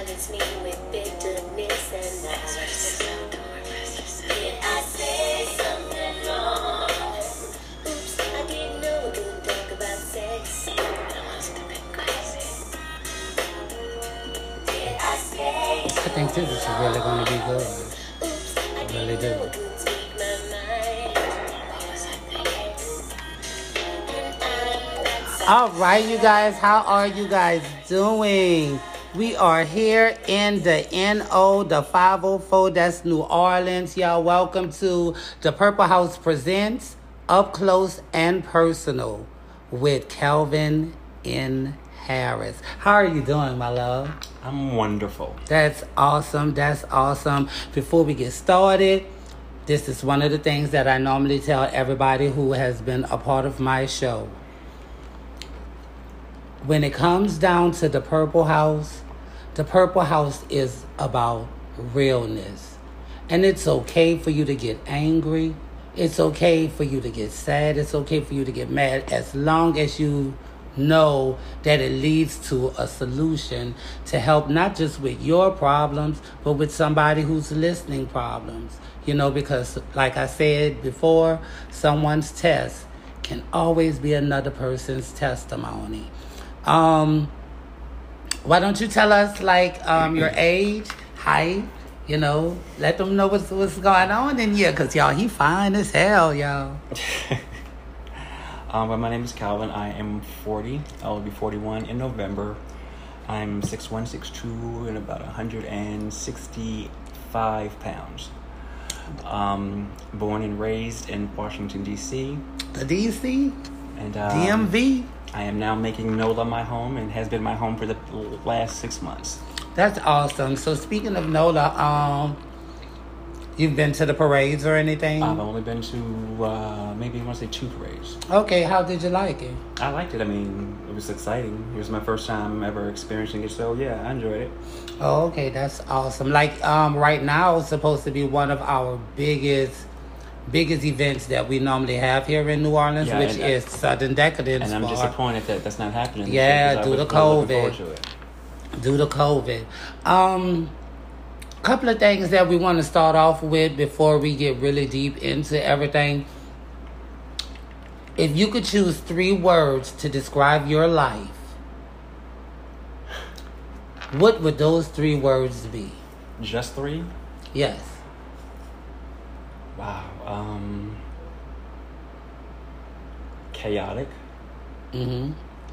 Silence me with bitterness and lies. Did I say something wrong? Oops, I didn't know we couldn't talk about sex. That must have been crazy. Did I say I think this is really going to be good. oops, I Really didn't do. know I couldn't speak my mind. What was I thinking? And I'm not All right, you guys, how are you guys doing? We are here in the NO, the 504, that's New Orleans. Y'all, welcome to the Purple House Presents Up Close and Personal with Calvin N. Harris. How are you doing, my love? I'm wonderful. That's awesome. That's awesome. Before we get started, this is one of the things that I normally tell everybody who has been a part of my show. When it comes down to the Purple House is about realness. And it's okay for you to get angry. It's okay for you to get sad. It's okay for you to get mad as long as you know that it leads to a solution to help not just with your problems, but with somebody who's listening problems. You know, because like I said before, someone's test can always be another person's testimony. Why don't you tell us your age, height, let them know what's going on in here, because y'all, he fine as hell, y'all. Well, my name is Calvin. I am 40. I will be 41 in November. I'm 6'1", 6'2", and about 165 pounds. Born and raised in Washington, D.C. The D.C.? And DMV? I am now making NOLA my home and has been my home for the last 6 months. That's awesome. So speaking of NOLA, you've been to the parades or anything? I've only been to maybe I want to say 2 parades. Okay, how did you like it? I liked it. I mean, it was exciting. It was my first time ever experiencing it, so yeah, I enjoyed it. Oh, okay, that's awesome. Right now, it's supposed to be one of our biggest events that we normally have here in New Orleans, which is Southern Decadence. And I'm disappointed that that's not happening. Yeah, due to COVID. Due to COVID. Couple of things that we want to start off with before we get really deep into everything. If you could choose 3 words to describe your life, what would those 3 words be? Just 3? Yes. Wow. Chaotic. Mm-hmm.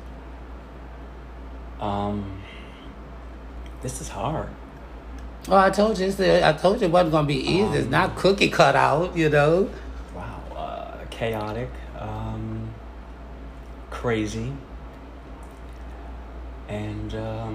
This is hard. Oh, I told you it wasn't going to be easy. It's not cookie cut out, Wow. Chaotic. Crazy. And,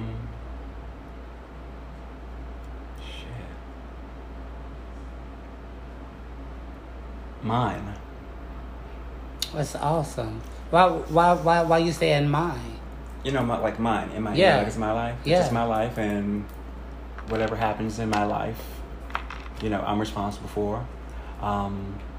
mine. That's awesome. Why you saying mine? Mine. It's my life. It's just my life, and whatever happens in my life, I'm responsible for. I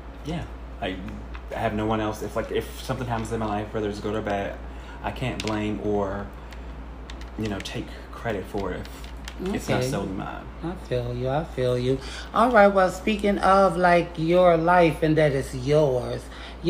have no one else. If something happens in my life, whether it's good or bad, I can't blame or, take credit for it if it's not solely mine. I feel you. All right, well, speaking of your life and that it's yours,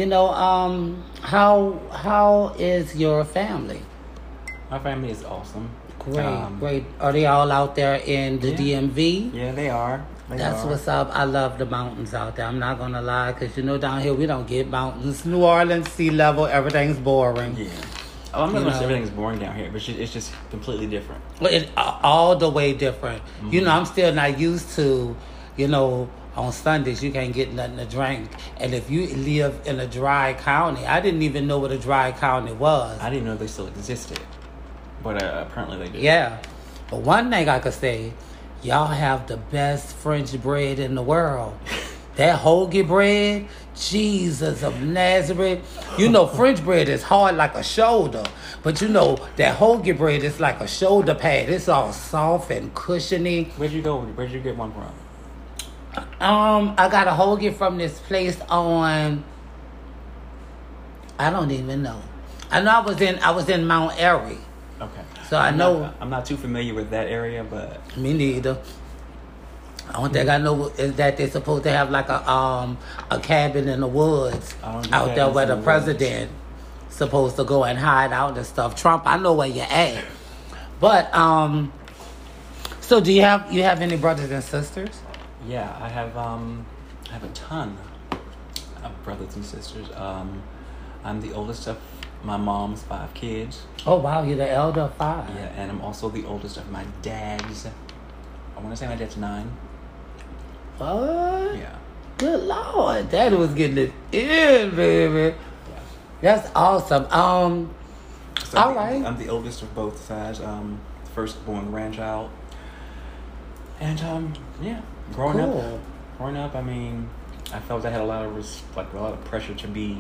how is your family? My family is awesome. Great. Are they all out there in the DMV? Yeah, they are. That's what's up. I love the mountains out there. I'm not going to lie, because down here we don't get mountains. New Orleans, sea level, everything's boring. Yeah. Oh, I'm not going to say everything's boring down here, but it's just completely different. Well, it's all the way different. Mm-hmm. I'm still not used to, on Sundays you can't get nothing to drink. And if you live in a dry county, I didn't even know what a dry county was. I didn't know they still existed. But apparently they do. Yeah. But one thing I could say, y'all have the best French bread in the world. That hoagie bread, Jesus of Nazareth. French bread is hard like a shoulder. But that hoagie bread is like a shoulder pad. It's all soft and cushiony. Where'd you get one from? I got a hoagie from this place on, I don't even know. I know I was in Mount Airy. Okay. So I know... I'm not too familiar with that area, but... Me neither. The only thing I know is that they're supposed to have like a cabin in the woods out there where the president supposed to go and hide out and stuff. Trump, I know where you're at. But, so do you have any brothers and sisters? Yeah, I have a ton of brothers and sisters. I'm the oldest of my mom's 5 kids. Oh, wow, you're the elder of 5. Yeah, and I'm also the oldest of my dad's. I want to say my dad's 9. What? Yeah. Good Lord, Daddy was getting it in, baby. Yeah. That's awesome. All right. I'm the oldest of both sides. Firstborn grandchild. And yeah, growing up, I mean, I felt I had a lot of pressure to be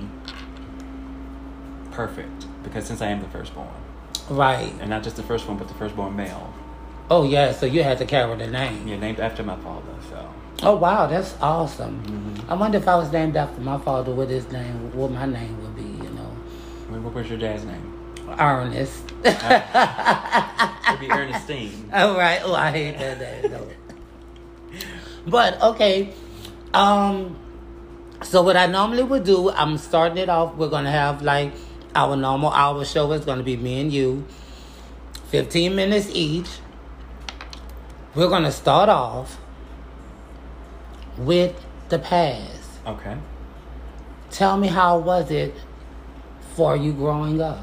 perfect because since I am the firstborn. Right. And not just the firstborn, but the firstborn male. Oh yeah, so you had to carry the name. Yeah, named after my father. So. Oh wow, that's awesome. Mm-hmm. I wonder if I was named after my father, what my name would be, you know. What was your dad's name? Ernest. It'd be Ernestine. Oh right. Oh, I hate that name. No. But okay. So what I normally would do, I'm starting it off. We're gonna have like our normal hour show. It's gonna be me and you, 15 minutes each. We're gonna start off with the past. Okay. Tell me, how was it for you growing up?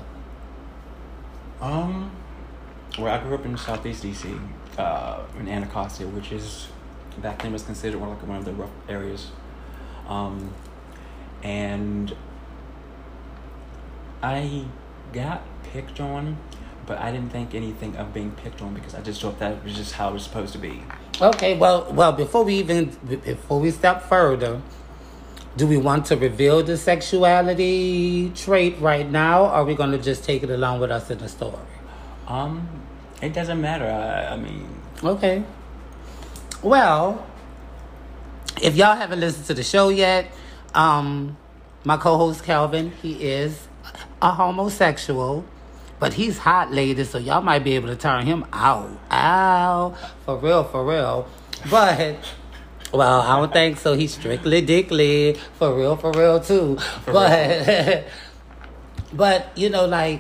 Well, I grew up in Southeast DC, in Anacostia, which is back then was considered one of the rough areas. And I got picked on, but I didn't think anything of being picked on because I just thought that was just how it was supposed to be. Okay, well, before we step further, do we want to reveal the sexuality trait right now, or are we going to just take it along with us in the story? It doesn't matter. I mean... Okay. Well, if y'all haven't listened to the show yet, my co-host Kelvin, he is a homosexual, but he's hot, ladies, so y'all might be able to turn him out. Ow. For real. But... Well, I don't think so. He's strictly dickly. For real, too. But, you know, like,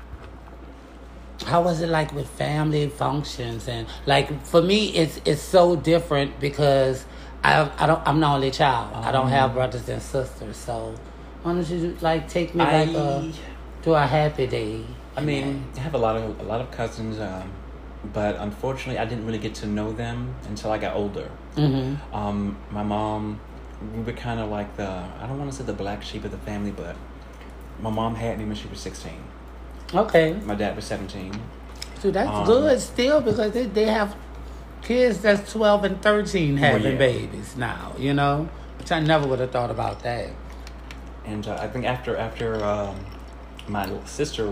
how was it like with family functions? And, like, for me, it's so different because I'm the only child. I don't have brothers and sisters. So, why don't you, like, take me to a happy day? I mean, I have a lot of cousins, but unfortunately, I didn't really get to know them until I got older. Mm-hmm. My mom, we were kind of like I don't want to say the black sheep of the family, but my mom had me when she was 16. Okay. My dad was 17. So that's good still, because they have kids that's 12 and 13 having babies now, you know? Which I never would have thought about that. And I think after my sister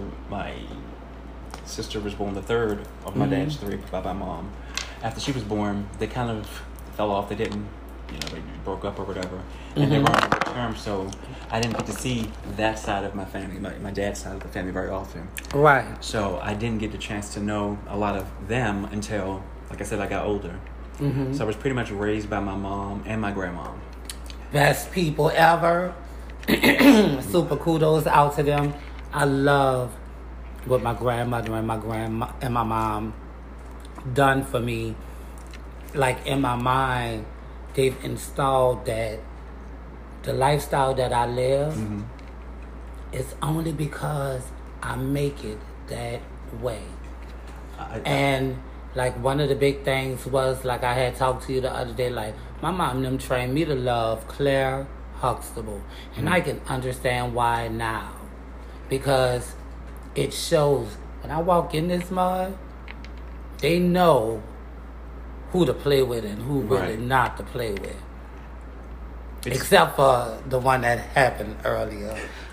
was born, the third of my dad's 3 by my mom. After she was born, they kind of fell off. They didn't, they broke up or whatever. And they were on good terms, so I didn't get to see that side of my family, my dad's side of the family, very often. Right. So I didn't get the chance to know a lot of them until, like I said, I got older. Mm-hmm. So I was pretty much raised by my mom and my grandma. Best people ever. Super kudos out to them. I love what my grandmother and my mom done for me. Like, in my mind, they've installed that the lifestyle that I live is only because I make it that way. And like, one of the big things was, like I had talked to you the other day, like, my mom and them trained me to love Claire Huxtable. And I can understand why now. Because it shows, when I walk in this mud, they know who to play with and who really not to play with. Except for the one that happened earlier.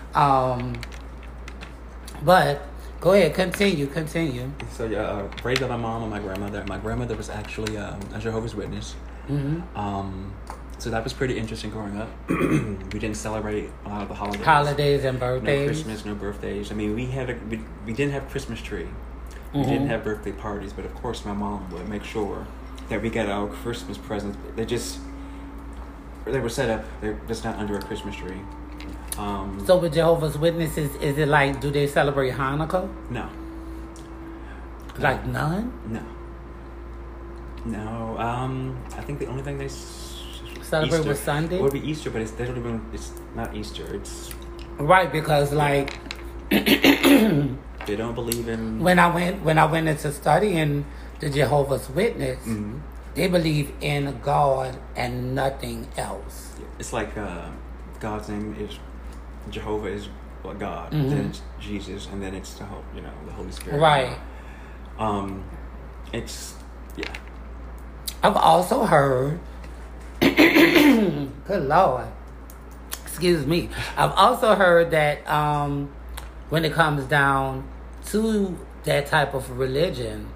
But go ahead, continue. So raised by my mom and my grandmother. My grandmother was actually a Jehovah's Witness. Mm-hmm. So that was pretty interesting growing up. We didn't celebrate a lot of the holidays. Holidays and birthdays. No Christmas, no birthdays. I mean, we didn't have a Christmas tree. We didn't have birthday parties, but of course my mom would make sure that we got our Christmas presents. They were set up. They're just not under a Christmas tree. So with Jehovah's Witnesses, is it like, do they celebrate Hanukkah? No. Like none? No. I think the only thing they Celebrate Easter. with Sunday? It would be Easter, but it's not Easter. It's Right, because like they don't believe in. when I went into studying the Jehovah's Witness, they believe in God and nothing else. It's like God's name is Jehovah is God, then it's Jesus, and then it's the Holy Spirit. Right. It's I've also heard, good Lord, excuse me. I've also heard that when it comes down to that type of religion,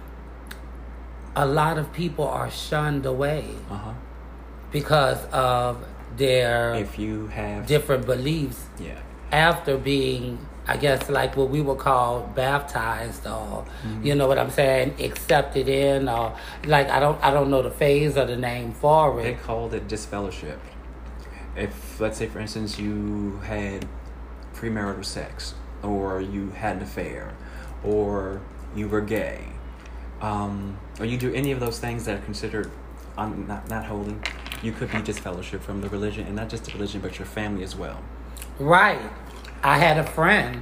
a lot of people are shunned away because of their if you have different beliefs after being, I guess, like what we would call baptized, or you know what I'm saying, accepted in, or like I don't know the phase or the name for They it. called it disfellowship. If, let's say, for instance, you had premarital sex, or you had an affair, or you were gay, or you do any of those things that are considered not holy, you could be disfellowship from the religion, and not just the religion, but your family as well. Right. I had a friend.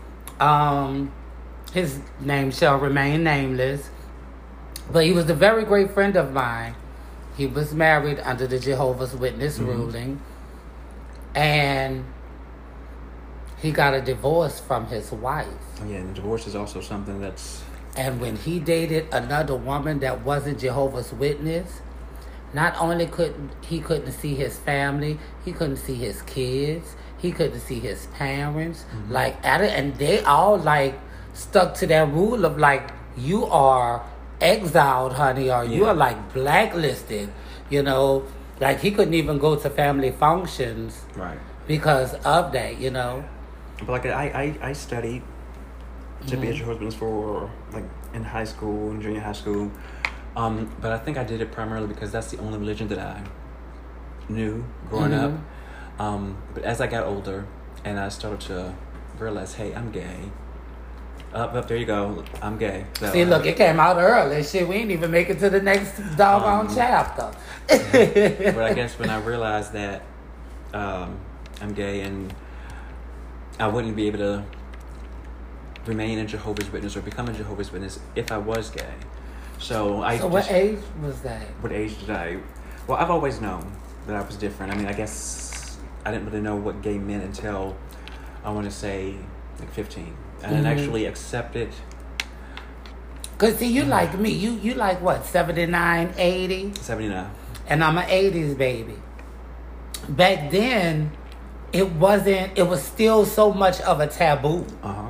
His name shall remain nameless, but he was a very great friend of mine. He was married under the Jehovah's Witness ruling, and he got a divorce from his wife. Yeah, and divorce is also something that's... And when he dated another woman that wasn't Jehovah's Witness, not only couldn't see his family, he couldn't see his kids, he couldn't see his parents, and they all like stuck to that rule of like, you are exiled, honey, or you are like blacklisted, like he couldn't even go to family functions, right, because of that, But like I studied to be a Jehovah's Witness for like in high school and junior high school, but I think I did it primarily because that's the only religion that I knew growing up. But as I got older and I started to realize, hey, I'm gay. Up there you go, I'm gay. So, see, look, it came out early. Shit, we ain't even make it to the next doggone chapter. But I guess when I realized that I'm gay and I wouldn't be able to remain a Jehovah's Witness or become a Jehovah's Witness if I was gay. So what age was that? What age did I... Well, I've always known that I was different. I mean, I guess I didn't really know what gay meant until, I want to say, like 15. I didn't actually accept it. Because, see, you like me. You like what, 79, 80? 79. And I'm an 80s baby. Back then, it was still so much of a taboo.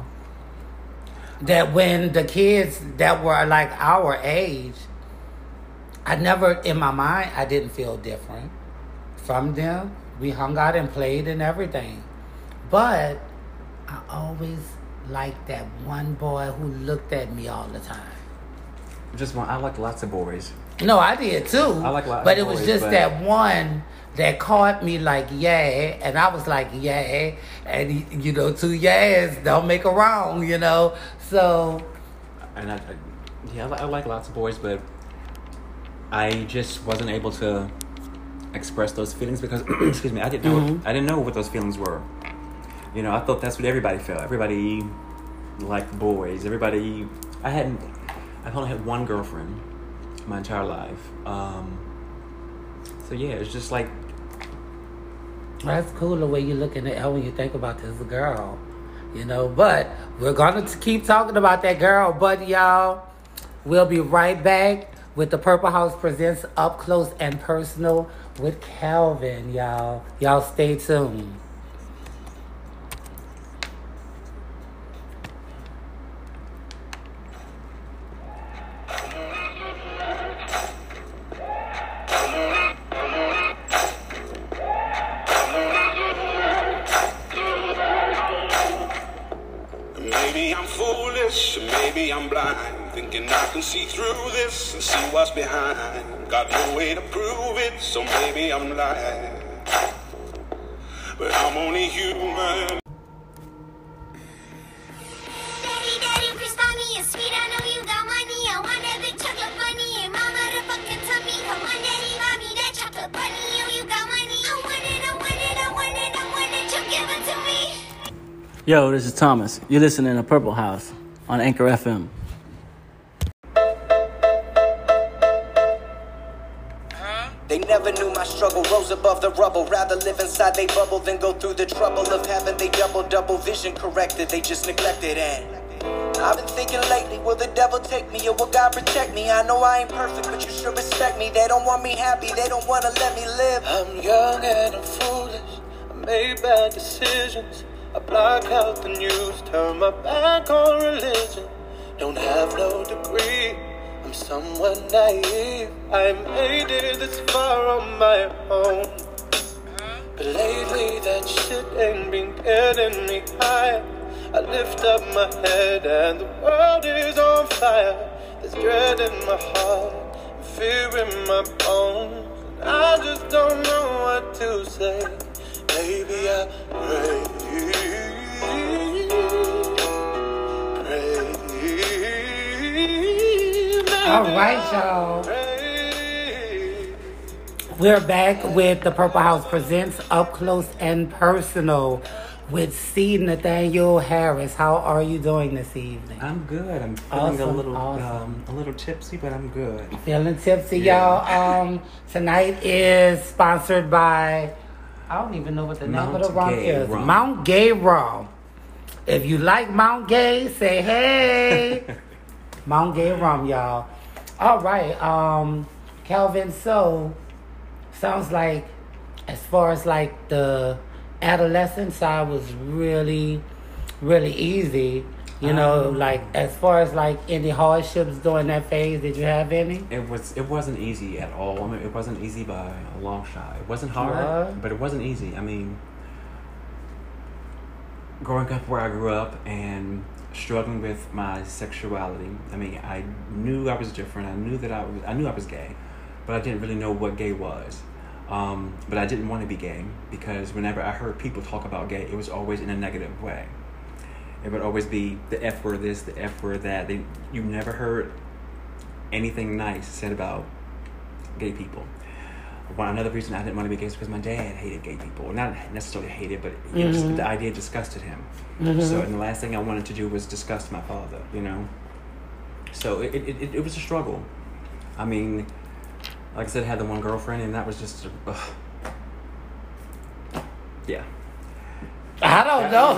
That when the kids that were like our age, I never, in my mind, I didn't feel different from them. We hung out and played and everything. But I always liked that one boy who looked at me all the time. Just one. I liked lots of boys. No, I did too. I like lots but of it was boys, just but... that one that caught me like, yeah, and I was like, yeah, and two yeahs don't make a wrong, so. And I like lots of boys, but I just wasn't able to express those feelings because, excuse me, I didn't know what those feelings were. I thought that's what everybody felt. Everybody liked boys. I've only had one girlfriend my entire life. So yeah, it's just like. That's cool the way you look in the air when you think about this girl, but we're going to keep talking about that girl, but y'all, we'll be right back with the Purple House Presents Up Close and Personal with Calvin, y'all. Y'all stay tuned. Maybe I'm foolish, maybe I'm blind, thinking I can see through this and see what's behind. Got no way to prove it, so maybe I'm lying, but I'm only human. Daddy, daddy, please buy me a sweet. I know you got money. I want that big chocolate bunny and mama to fucking tummy. Come on, daddy, buy me that chocolate bunny. You got money. I want it, I want it, I want it, I want it. You give it to me. Yo, this is Thomas. You're listening to Purple House on Anchor FM. They never knew my struggle, rose above the rubble. Rather live inside they bubble than go through the trouble of having they double vision corrected. They just neglected and I've been thinking lately, will the devil take me or will God protect me? I know I ain't perfect, but you should respect me. They don't want me happy, they don't want to let me live. I'm young and I'm foolish, I made bad decisions. I block out the news, turn my back on religion. Don't have no degree, I'm somewhat naive. I made it this far on my own, but lately that shit ain't been getting me high. I lift up my head and the world is on fire. There's dread in my heart, fear in my bones, and I just don't know what to say. Maybe I pray. All right, y'all. We're back with the Purple House Presents Up Close and Personal with C. Nathaniel Harris. How are you doing this evening? I'm good. I'm feeling Awesome. a little tipsy, but I'm good. Feeling tipsy, Yeah. y'all. Tonight is sponsored by, I don't even know what the name of the rum Gay is. Rum. Mount Gay Rum. If you like Mount Gay, say hey. Mount Gay Rum, y'all. All right, Calvin, so sounds like as far as like the adolescent side was really, really easy. You know, like as far as like any hardships during that phase, did you have any? It wasn't easy at all. I mean, it wasn't easy by a long shot. It wasn't hard, What? but it wasn't easy. I mean, growing up where I grew up and struggling with my sexuality. I mean, I knew I was different. I knew I was gay, but I didn't really know what gay was. But I didn't want to be gay because whenever I heard people talk about gay, it was always in a negative way. It would always be the F word this, the F word that. You never heard anything nice said about gay people. Another reason I didn't want to be gay is because my dad hated gay people. Not necessarily hated, but the idea disgusted him. So, and the last thing I wanted to do was disgust my father, you know? So it was a struggle. I mean, like I said, I had the one girlfriend, and that was just, yeah. I don't know.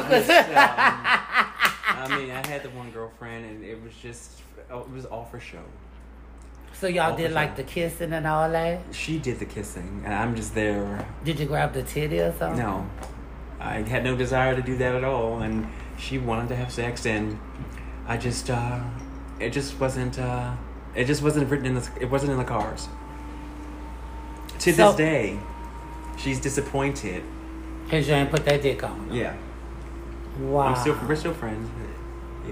I mean, I had the one girlfriend, and it was all for show. So y'all All did for like sure. the kissing and all that? She did the kissing, and I'm just there. Did you grab the titty or something? No, I had no desire to do that at all, and she wanted to have sex, and I just, it just wasn't written in it wasn't in the cards. To So- this day, she's disappointed. Because you ain't put that dick on. Yeah, Wow. we're still friends. Yeah,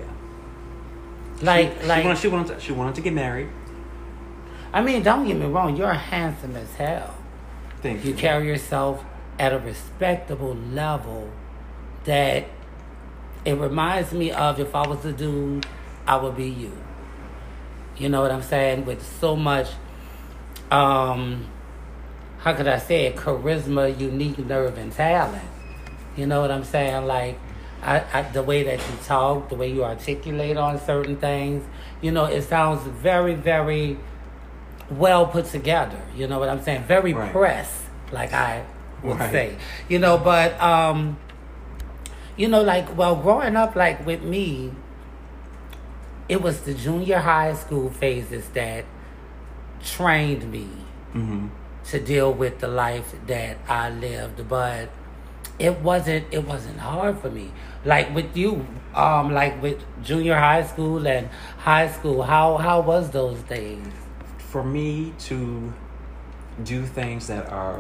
Like, she wanted to get married. I mean, don't get me wrong, you're handsome as hell. Thank You you. carry yourself at a respectable level that it reminds me of if I was a dude, I would be you. You know what I'm saying? With so much, how could I say it? Charisma, unique nerve, and talent. You know what I'm saying? Like, I the way that you talk, the way you articulate on certain things, you know, it sounds very, very well put together. You know what I'm saying? Very Right. pressed, like I would Right. say. You know, but, you know, like, well, growing up, like, with me, it was the junior high school phases that trained me to deal with the life that I lived, but it wasn't hard for me. Like with you, like with junior high school and high school, how was those days? For me to do things that are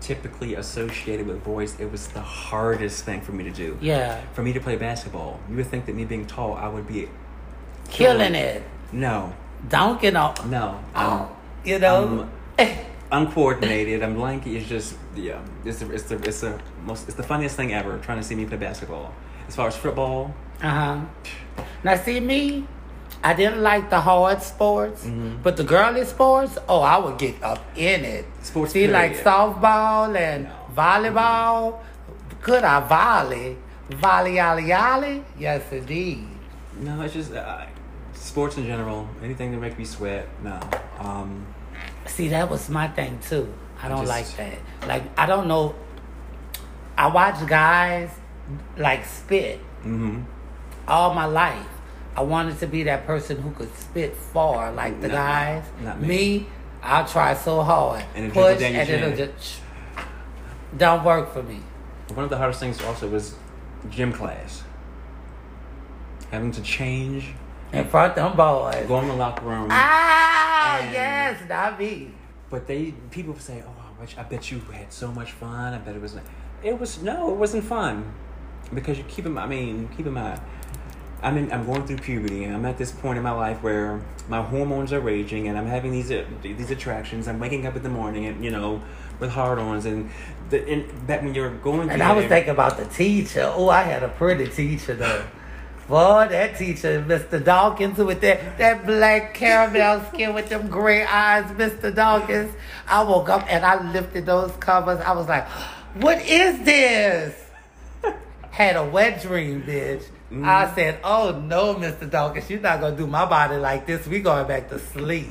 typically associated with boys, it was the hardest thing for me to do. Yeah. For me to play basketball, you would think that me being tall, I would be Killing it. No. Dunking off. No. You know? Uncoordinated. I'm lanky. It's just it's the funniest thing ever. Trying to see me play basketball. As far as football. Now see me, I didn't like the hard sports, but the girly sports, I would get up in it. Sports. See, like softball and volleyball. Could I volley? Volley? Yes, indeed. No, it's just sports in general. Anything that make me sweat. No. See, that was my thing too. I don't like that. Like, I don't know. I watch guys like spit all my life. I wanted to be that person who could spit far, like the guys. Not me. I'll try so hard. And push, and it'll just don't work for me. One of the hardest things also was gym class. Having to change. In front of them boys. Go in the locker room. Yes, not me. But people say, I bet you had so much fun. I bet it was. It wasn't fun. Because keep in mind, I'm going through puberty, and I'm at this point in my life where my hormones are raging, and I'm having these attractions. I'm waking up in the morning, and with hard-ons, and back when you're going through. And I was thinking about the teacher. I had a pretty teacher though. Boy, that teacher, Mr. Dawkins, with that black caramel skin with them gray eyes, Mr. Dawkins. I woke up and I lifted those covers. I was like, what is this? Had a wet dream, bitch. I said, oh no, Mr. Dawkins, you're not going to do my body like this. We going back to sleep.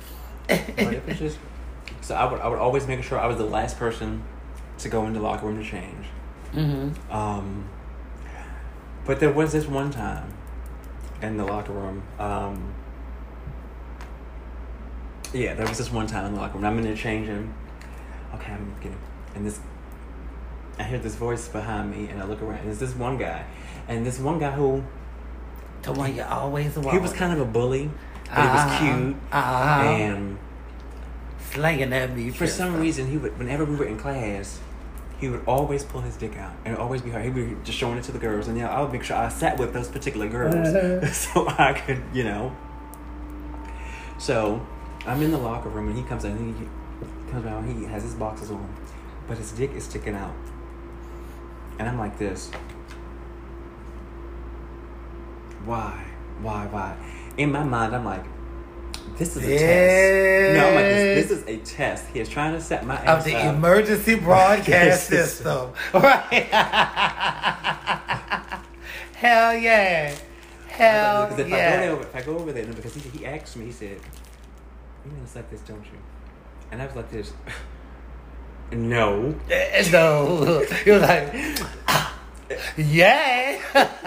So I would always make sure I was the last person to go into the locker room to change. But there was this one time in the locker room. There was this one time in the locker room. I'm in there changing. Okay, I'm getting. And I hear this voice behind me, and I look around. And there's this one guy. And this one guy who. The one you always want. He was kind of a bully, but he was cute. And. Slanging at me. For some reason, he would, whenever we were in class, he would always pull his dick out and always be hard. He would be just showing it to the girls, and I would make sure I sat with those particular girls so I could, So I'm in the locker room, and he comes in, and he comes out, he has his boxes on, but his dick is sticking out, and I'm like this. Why? In my mind, I'm like, this is a test. No, I'm like, this is a test. He is trying to set my ass of the up. emergency broadcast system. Right. Hell yeah. Hell yeah. If I go over there, because he asked me, he said, "You're going to suck this, don't you?" And I was like this. No. No. He was like, yeah.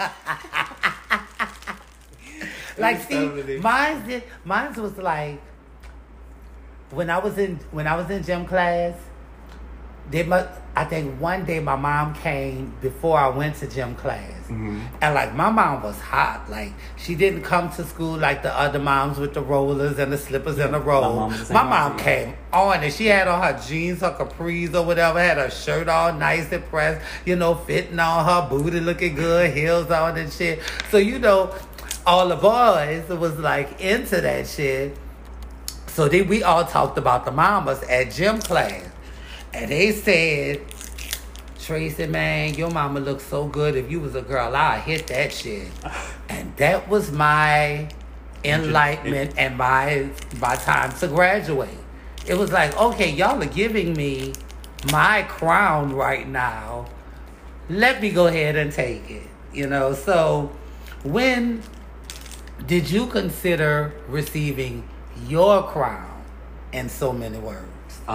Like, see, mine was like, when I was in gym class, I think one day my mom came before I went to gym class. And like, my mom was hot. Like, she didn't come to school like the other moms with the rollers and the slippers and the rolls. My mom came on, and she had on her jeans, her capris or whatever, had her shirt all nice and pressed, fitting on her booty, looking good, heels on and shit. So, all the boys was like into that shit. So then we all talked about the mamas at gym class. And they said, Tracy, man, your mama looks so good. If you was a girl, I'd hit that shit. And that was my enlightenment and my time to graduate. It was like, okay, y'all are giving me my crown right now. Let me go ahead and take it. So when did you consider receiving your crown, in so many words?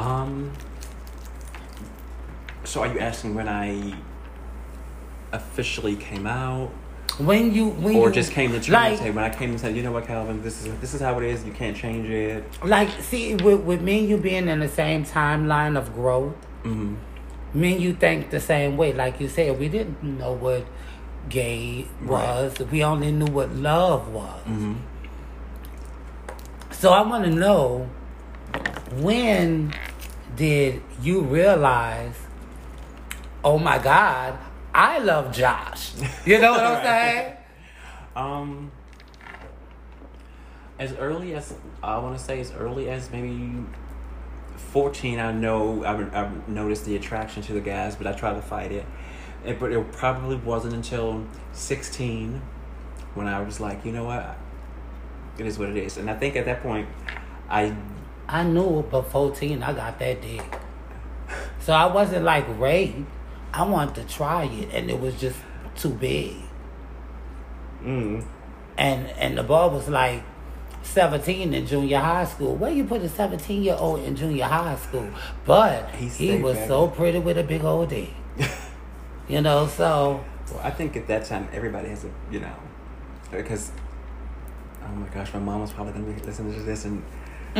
So are you asking when I officially came out? When you just came to terms, when I came and said, you know what, Calvin, this is how it is. You can't change it. Like, see, with me and you being in the same timeline of growth, me and you think the same way. Like you said, we didn't know what gay was. Right. We only knew what love was. So I want to know, when did you realize, oh my God, I love Josh? You know what I'm saying? As early as, I want to say as early as maybe 14, I know I've noticed the attraction to the guys, but I tried to fight it. But it probably wasn't until 16 when I was like, you know what, it is what it is. And I think at that point, I knew, but 14, I got that dick. So I wasn't like raped. I wanted to try it, and it was just too big. And the boy was like 17 in junior high school. Where you put a 17-year-old in junior high school? But he was so pretty with a big old dick. You know, so... Well, I think at that time, everybody has a, you know... Because... Oh my gosh, my mom was probably going to be listening to this, and...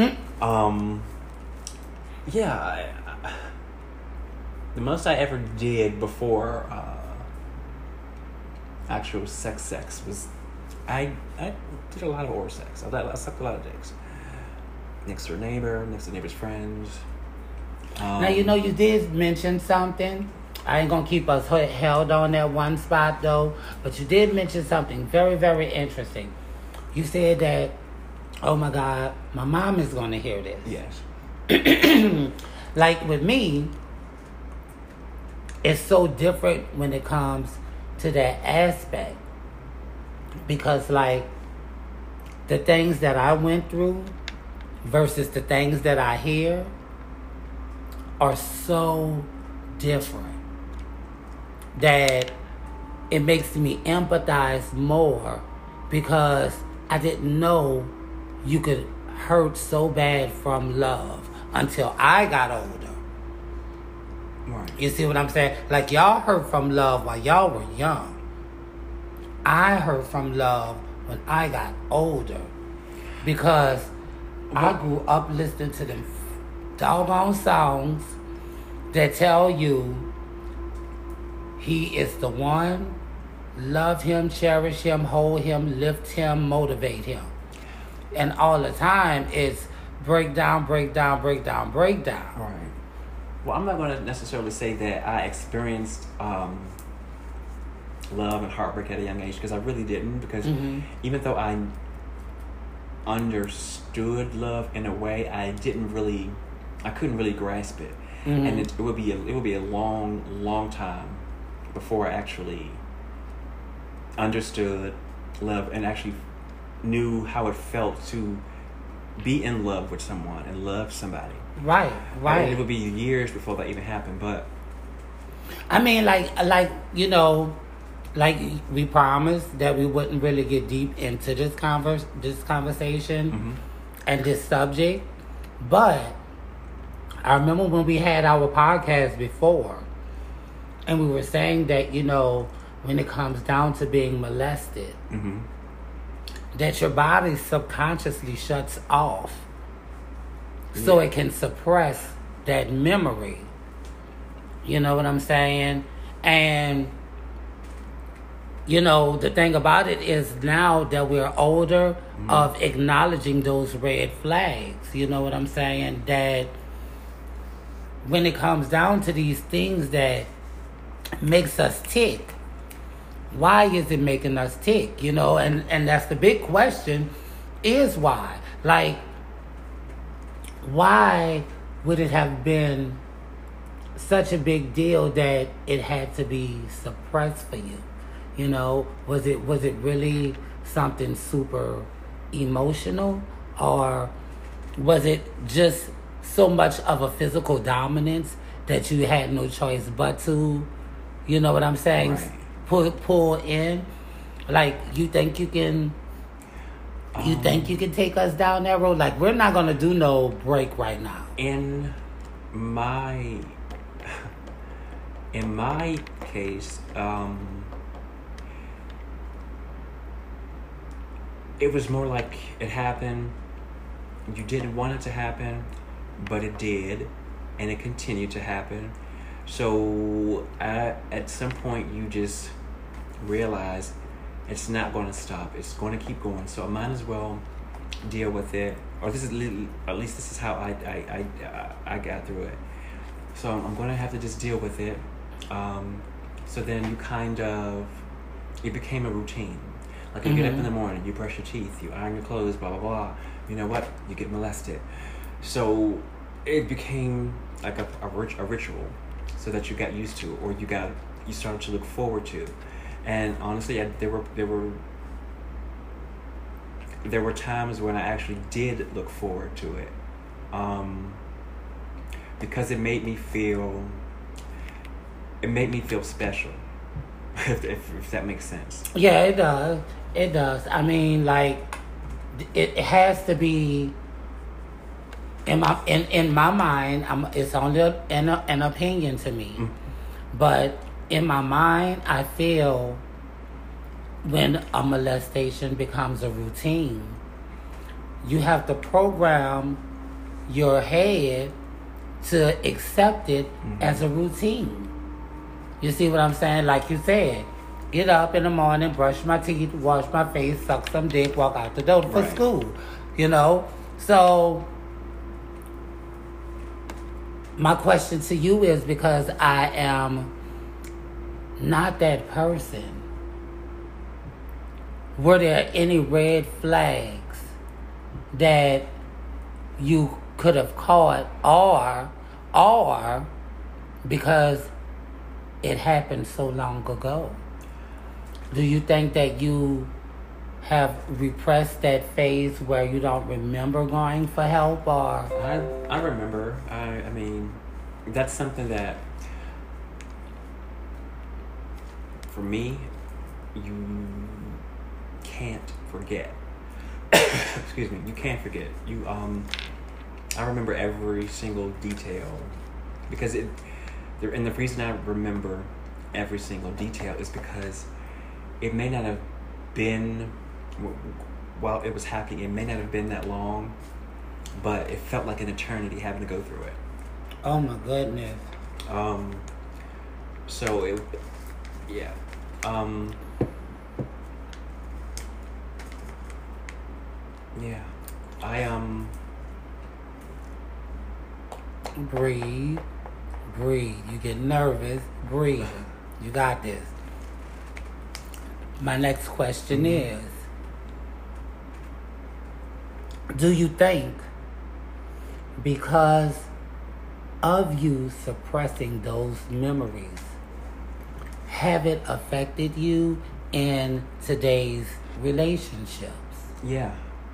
Yeah, the most I ever did before actual sex was... I did a lot of oral sex. I sucked a lot of dicks. Next to a neighbor, next to neighbor's friends. Now, you know, you did mention something. I ain't going to keep us held on that one spot, though. But you did mention something very, very interesting. You said that, oh, my God, my mom is going to hear this. Yes. Like, with me, it's so different when it comes to that aspect. Because, like, the things that I went through versus the things that I hear are so different that it makes me empathize more, because I didn't know you could hurt so bad from love until I got older. Right. You see what I'm saying? Like, y'all hurt from love while y'all were young. I hurt from love when I got older, because I grew up listening to them doggone songs that tell you he is the one, love him, cherish him, hold him, lift him, motivate him. And all the time it's breakdown, breakdown, breakdown, breakdown. Right. Well, I'm not going to necessarily say that I experienced love and heartbreak at a young age, because I really didn't. Because even though I understood love in a way, I couldn't really grasp it. And it would be a long time before I actually understood love and actually knew how it felt to be in love with someone and love somebody. Right. And it would be years before that even happened. But I mean, like you know, like we promised that we wouldn't really get deep into this conversation and this subject. But I remember when we had our podcast before, and we were saying that, you know, when it comes down to being molested, that your body subconsciously shuts off so it can suppress that memory. You know what I'm saying? And, you know, the thing about it is, now that we're older, of acknowledging those red flags. You know what I'm saying? That when it comes down to these things that makes us tick, why is it making us tick? You know, and that's the big question, is why. Like, why would it have been such a big deal that it had to be suppressed for you? You know, was it really something super emotional, or was it just so much of a physical dominance that you had no choice but to, you know what I'm saying, right, pull in? Like, you think you can take us down that road? Like, we're not gonna do no break right now. In my case, it was more like it happened. You didn't want it to happen, but it did, and it continued to happen. So at some point, you just realize it's not going to stop. It's going to keep going. So I might as well deal with it, or this is at least this is how I got through it. So I'm going to have to just deal with it. So then it became a routine. Like you get up in the morning, you brush your teeth, you iron your clothes, blah, blah, blah. You know what? You get molested. So it became like a ritual, so that you got used to, or you started to look forward to. And honestly, there were times when I actually did look forward to it, because it made me feel special, if that makes sense. Yeah, it does. It does. I mean, like, it has to be. In my mind, it's only an opinion to me, but in my mind, I feel when a molestation becomes a routine, you have to program your head to accept it as a routine. You see what I'm saying? Like you said, get up in the morning, brush my teeth, wash my face, suck some dick, walk out the door for school. You know? So my question to you is, because I am not that person, were there any red flags that you could have caught, or because it happened so long ago? Do you think that you have repressed that phase where you don't remember going for help, or? I remember. I mean, that's something that, for me, you can't forget. Excuse me. You can't forget. I remember every single detail, because and the reason I remember every single detail is because it may not have been, while it was happening, it may not have been that long, but it felt like an eternity having to go through it. Oh my goodness. So it, yeah. Yeah. Breathe. You get nervous. Breathe. You got this. My next question is, do you think because of you suppressing those memories, have it affected you in today's relationships? Yeah.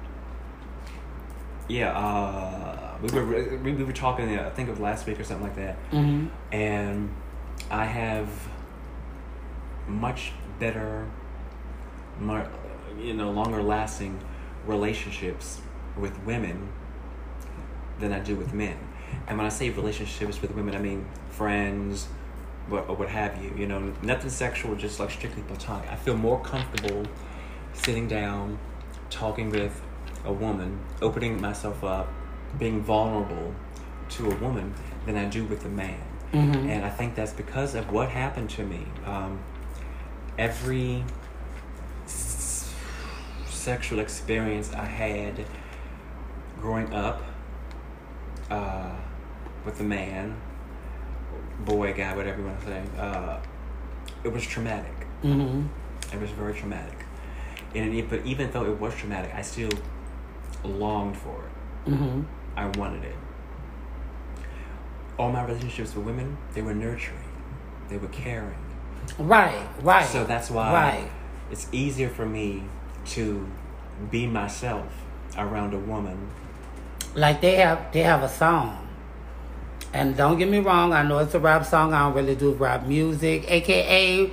We were talking, I think of last week or something like that, and I have much better, longer lasting relationships with women than I do with men. And when I say relationships with women, I mean friends, or what have you. You know, nothing sexual, just like strictly platonic. I feel more comfortable sitting down, talking with a woman, opening myself up, being vulnerable to a woman than I do with a man. And I think that's because of what happened to me. Every sexual experience I had growing up with a man, boy, guy, whatever you want to say, it was traumatic. It was very traumatic. But even though it was traumatic, I still longed for it. I wanted it. All my relationships with women, they were nurturing. They were caring. Right. So that's why it's easier for me to be myself around a woman. Like they have a song. And don't get me wrong, I know it's a rap song. I don't really do rap music, aka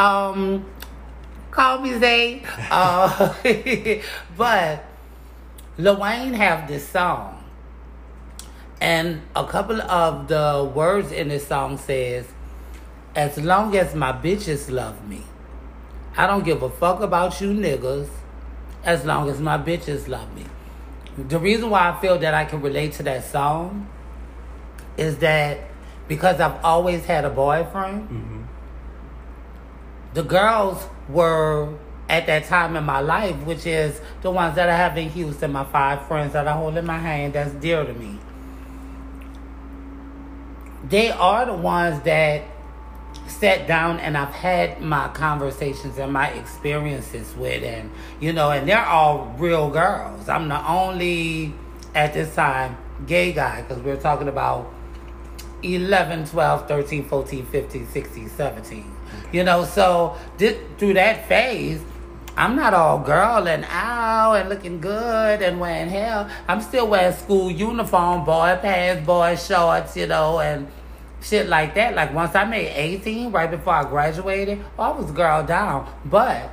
call me Zay. But Lil Wayne have this song. And a couple of the words in this song says, as long as my bitches love me, I don't give a fuck about you niggas, as long as my bitches love me. The reason why I feel that I can relate to that song is that because I've always had a boyfriend, the girls were at that time in my life, which is the ones that I have in Houston, my 5 friends that I hold in my hand that's dear to me. They are the ones that sat down and I've had my conversations and my experiences with, and and they're all real girls. I'm the only, at this time, gay guy, because we're talking about 11, 12, 13, 14, 15, 16, 17. So through that phase, I'm not all girl and ow and looking good and wearing hair. I'm still wearing school uniform, boy pants, boy shorts, and shit like that. Like once I made 18, right before I graduated, I was girl down. But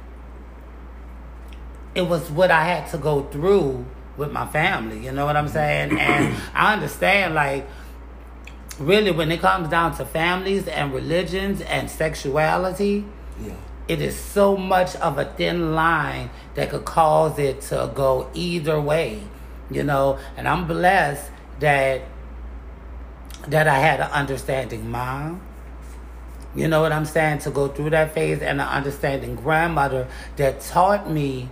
it was what I had to go through with my family. You know what I'm saying? And I understand, like, really when it comes down to families and religions and sexuality, it is so much of a thin line that could cause it to go either way, and I'm blessed that I had an understanding mom, you know what I'm saying, to go through that phase, and an understanding grandmother that taught me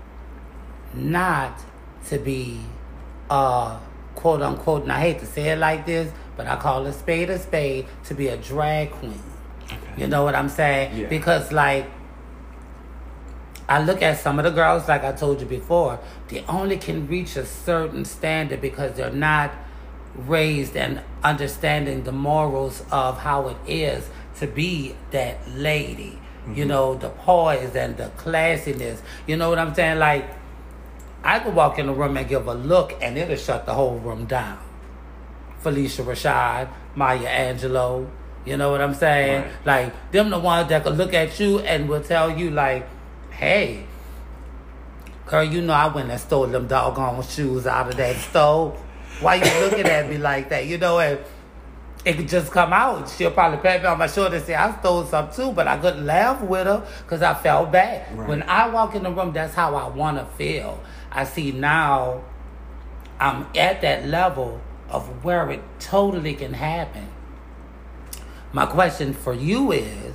not to be quote unquote, and I hate to say it like this, but I call a spade, to be a drag queen. Okay. You know what I'm saying? Yeah. Because, like, I look at some of the girls, like I told you before, they only can reach a certain standard because they're not raised and understanding the morals of how it is to be that lady. Mm-hmm. The poise and the classiness. You know what I'm saying? Like, I could walk in the room and give a look and it'll shut the whole room down. Felicia Rashad, Maya Angelou, you know what I'm saying? Right. Like, them the ones that could look at you and will tell you, like, hey, girl, I went and stole them doggone shoes out of that store. Why you looking at me like that? And it could just come out. She'll probably pat me on my shoulder and say, I stole some too, but I couldn't laugh with her because I felt bad. Right. When I walk in the room, that's how I want to feel. I see now I'm at that level of where it totally can happen. My question for you is,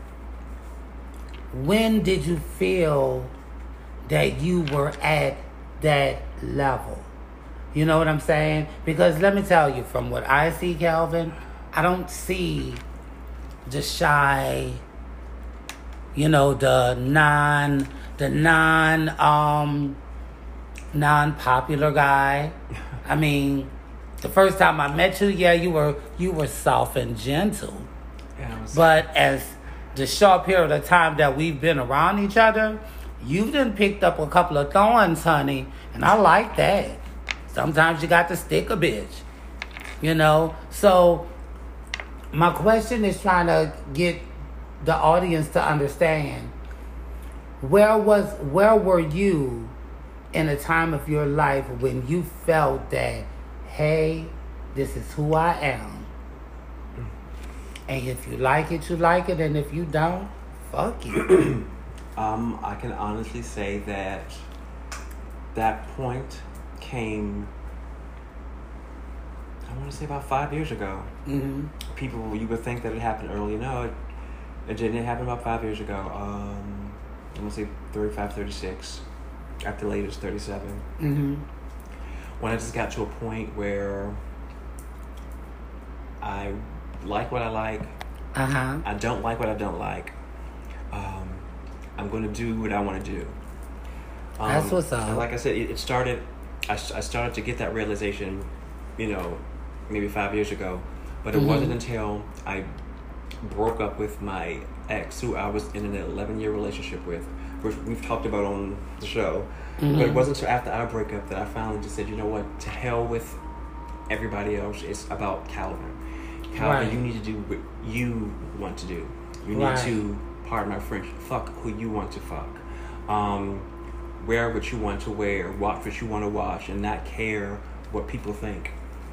when did you feel that you were at that level? You know what I'm saying? Because let me tell you, from what I see, Calvin, I don't see the shy, the non-popular guy. I mean, the first time I met you, you were soft and gentle. Yeah, but as the short period of time that we've been around each other, you've done picked up a couple of thorns, honey, and I like that. Sometimes you got to stick a bitch, So my question is trying to get the audience to understand, where were you in a time of your life when you felt that, hey, this is who I am. And if you like it, you like it. And if you don't, fuck you. I can honestly say that point came, I want to say about 5 years ago. Mm-hmm. People, you would think that it happened early. No, it didn't. It happened about 5 years ago. I'm going to say 35, 36. At the latest, 37. Mm-hmm. When I just got to a point where I like what I like. Uh-huh. I don't like what I don't like. I'm going to do what I want to do. That's what's up. And like I said, it started. I started to get that realization, maybe 5 years ago. But it wasn't until I broke up with my ex, who I was in an 11-year relationship with, which we've talked about on the show. Mm-hmm. But it wasn't until after our breakup that I finally just said, you know what, to hell with everybody else. It's about Calvin. Calvin, you need to do what you want to do. You need to, pardon my French, fuck who you want to fuck. Wear what you want to wear, watch what you want to watch, and not care what people think.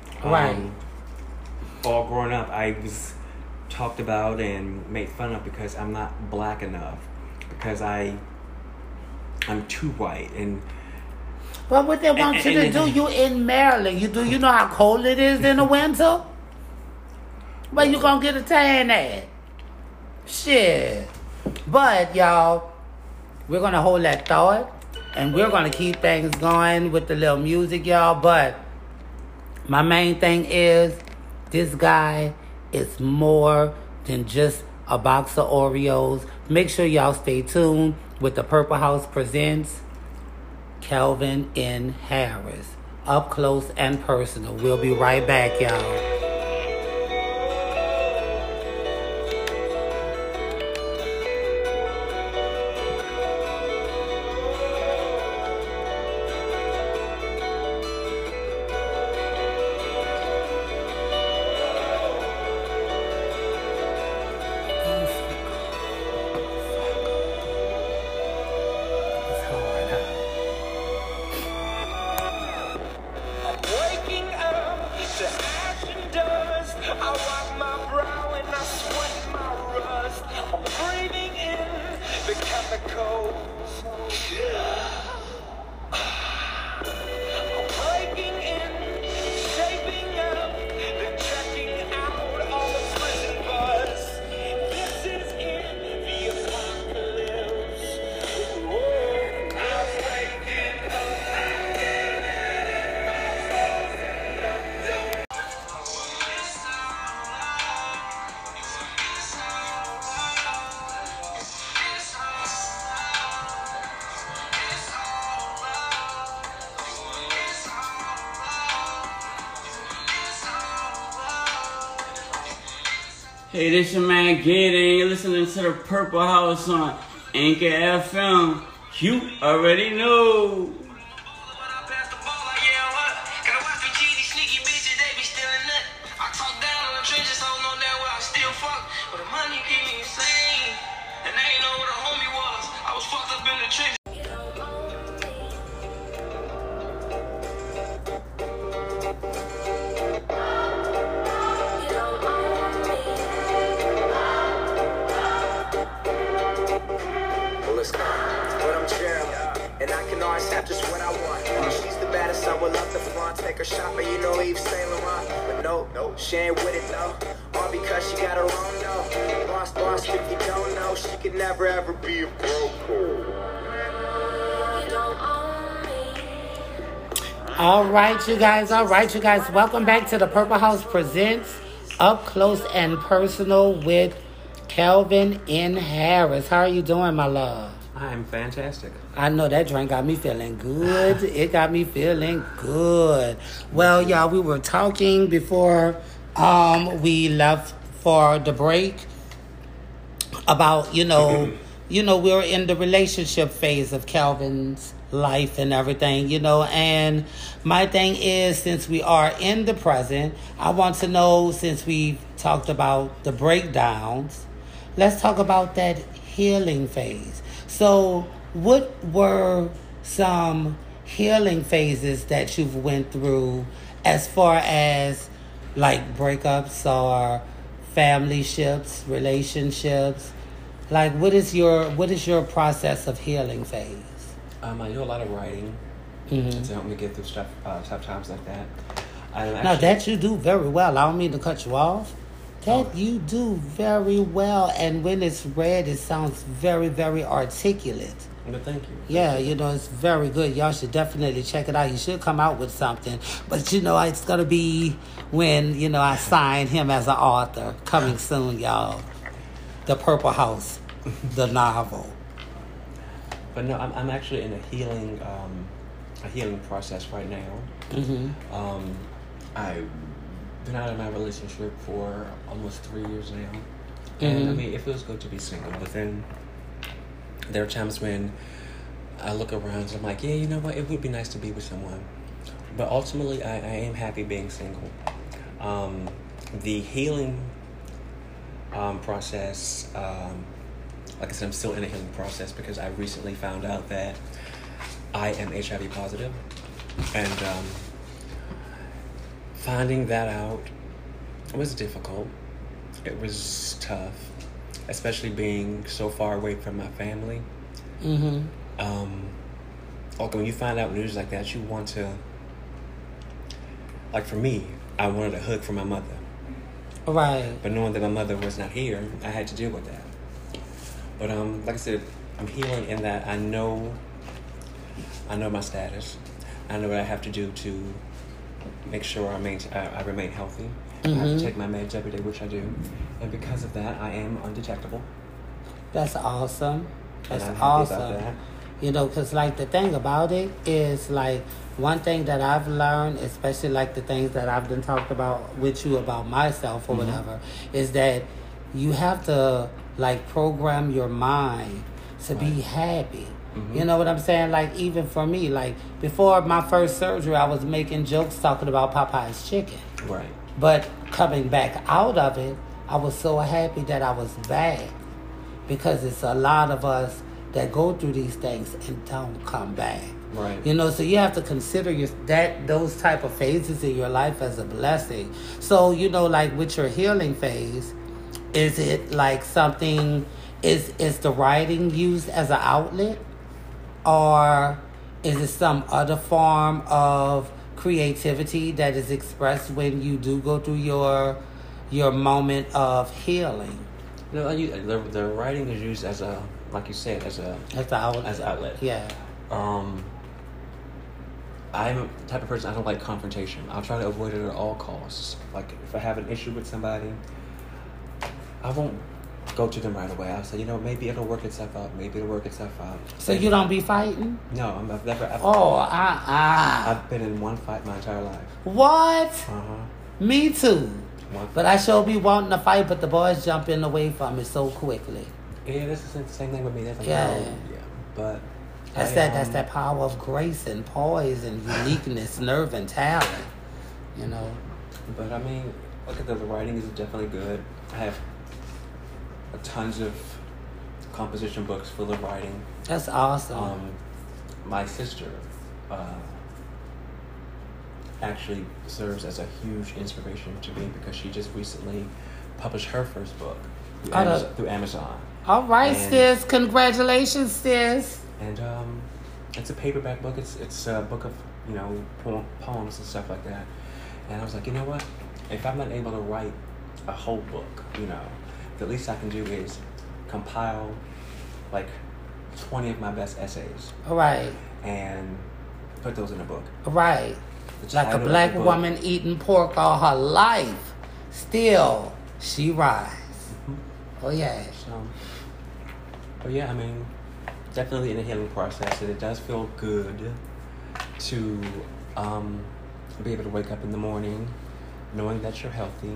All growing up, I was talked about and made fun of because I'm not black enough, because I'm too white. And well, what they want you to do, you in Maryland, you know how cold it is in the winter? But you gonna get a tan at? Shit. But y'all, we're going to hold that thought, and we're going to keep things going with the little music, y'all. But my main thing is, this guy is more than just a box of Oreos. Make sure y'all stay tuned with the Purple House presents Calvin N. Harris. Up close and personal. We'll be right back, y'all. Hey, this your man Gator. You're listening to the Purple House on Anchor FM. You already know. Just what I want. She's the baddest, I would love to flaunt. Take her shopping, you know Yves Saint Laurent. But no, she ain't with it though. All because she got her own though. Boss, if you don't know, she could never ever be a broke. All right, you guys. Welcome back to the Purple House presents Up Close and Personal with Calvin N. Harris. How are you doing, my love? I'm fantastic. I know that drink got me feeling good. It got me feeling good. Well, y'all, we were talking before we left for the break about, we're in the relationship phase of Calvin's life and everything, and my thing is, since we are in the present, I want to know, since we've talked about the breakdowns, let's talk about that healing phase. So what were some healing phases that you've went through as far as like breakups or family ships, relationships? Like what is your process of healing phase? I do a lot of writing to help me get through tough times like that. Now that you do very well. I don't mean to cut you off. You do very well, and when it's read, it sounds very, very articulate. Well, thank you. Yeah, it's very good. Y'all should definitely check it out. You should come out with something. But, it's going to be when, I sign him as an author. Coming soon, y'all. The Purple House, the novel. But no, I'm actually in a healing process right now. Mm-hmm. I've been out of my relationship for almost 3 years now. And I mean, it feels good to be single, but then there are times when I look around and I'm like, yeah, you know what, it would be nice to be with someone. But ultimately, I am happy being single. The healing process, like I said, I'm still in a healing process because I recently found out that I am HIV positive. And finding that out was difficult. It was tough, especially being so far away from my family. Mm-hmm. Like when you find out news like that, you want to, like for me, I wanted a hug from my mother. Right. But knowing that my mother was not here, I had to deal with that. But like I said, I'm healing in that I know my status. I know what I have to do to make sure I remain healthy. I have to take my meds every day, which I do. And because of that, I am undetectable. That's awesome. That's and I'm happy awesome. about that. You know, because, like, the thing about it is, like, one thing that I've learned, especially, like, the things that I've been talked about with you about myself or whatever, is that you have to, like, program your mind to be happy. You know what I'm saying? Like, even for me, like, before my first surgery, I was making jokes talking about Popeye's chicken. Right. But coming back out of it, I was so happy that I was back. Because it's a lot of us that go through these things and don't come back. Right. You know, so you have to consider those type of phases in your life as a blessing. So, you know, like with your healing phase, is it like something, is the writing used as an outlet? Or is it some other form of creativity that is expressed when you do go through your moment of healing? No, the writing is used as a, like you said, as an outlet. Yeah. I'm the type of person, I don't like confrontation. I'll try to avoid it at all costs. Like, if I have an issue with somebody, I won't go to them right away. I'll say, maybe it'll work itself out. Maybe it'll work itself out. So you don't be fighting? No, I've never. I've been in one fight my entire life. What? Me too. One But I sure be wanting to fight, but the boys jumping away from it so quickly. Yeah, this is the same thing with me. That's like, Yeah. But That's that power of grace and poise and uniqueness, nerve and talent. You know. But I mean, look at the writing is definitely good. I have tons of composition books full of writing. That's awesome. My sister actually serves as a huge inspiration to me because she just recently published her first book through Amazon. All right, And- sis. Congratulations, sis. And it's a paperback book. It's a book of poems and stuff like that. And I was like, you know what? If I'm not able to write a whole book, the least I can do is compile like 20 of my best essays. All right. And put those in a book. All right. The Like a title of black the book- woman eating pork all her life. Still, she rise. Oh, yeah. But yeah, I mean, definitely in the healing process, and it does feel good to be able to wake up in the morning knowing that you're healthy.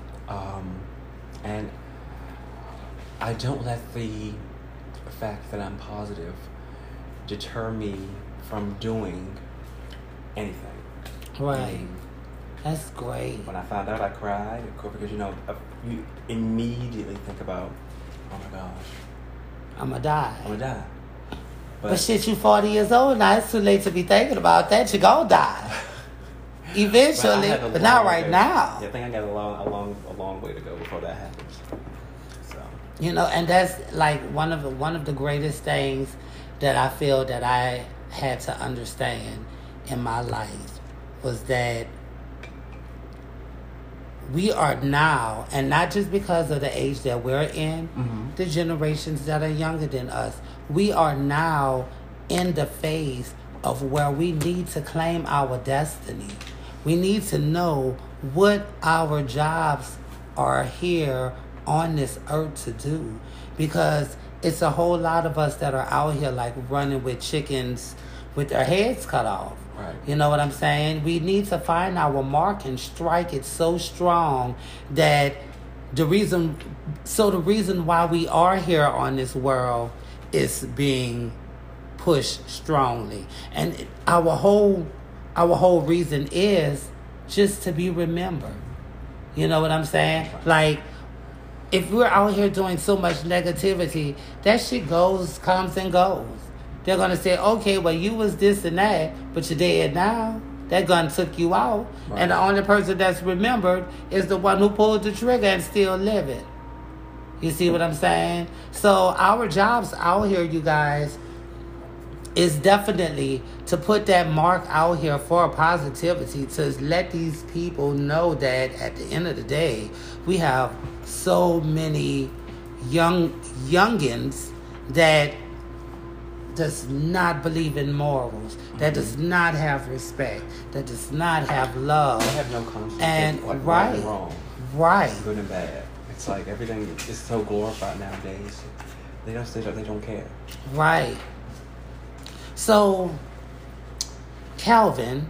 And I don't let the fact that I'm positive deter me from doing anything. Right. That's great. When I found out, I cried, of course, because you immediately think about, oh my gosh, I'm going to die. I'm gonna die. But shit, you 40 years old now. It's too late to be thinking about that. You're going to die. Eventually. But not right now. Yeah, I think I got a long way to go before that happens. So. And that's like one of the greatest things that I feel that I had to understand in my life was that we are now, and not just because of the age that we're in, the generations that are younger than us, we are now in the phase of where we need to claim our destiny. We need to know what our jobs are here on this earth to do, because it's a whole lot of us that are out here like running with chickens with their heads cut off. Right. You know what I'm saying? We need to find our mark and strike it so strong that the reason why we are here on this world is being pushed strongly. And our whole reason is just to be remembered. You know what I'm saying? Like, if we're out here doing so much negativity, that shit comes and goes. They're going to say, okay, well, you was this and that, but you're dead now. That gun took you out. Right. And the only person that's remembered is the one who pulled the trigger and still living. You see what I'm saying? So our jobs out here, you guys, is definitely to put that mark out here for positivity, to let these people know that at the end of the day, we have so many youngins that does not believe in morals, that does not have respect, that does not have love. They have no concept And of like right, right and wrong, right. good and bad. It's like everything is so glorified nowadays. They don't care. Right. So, Calvin,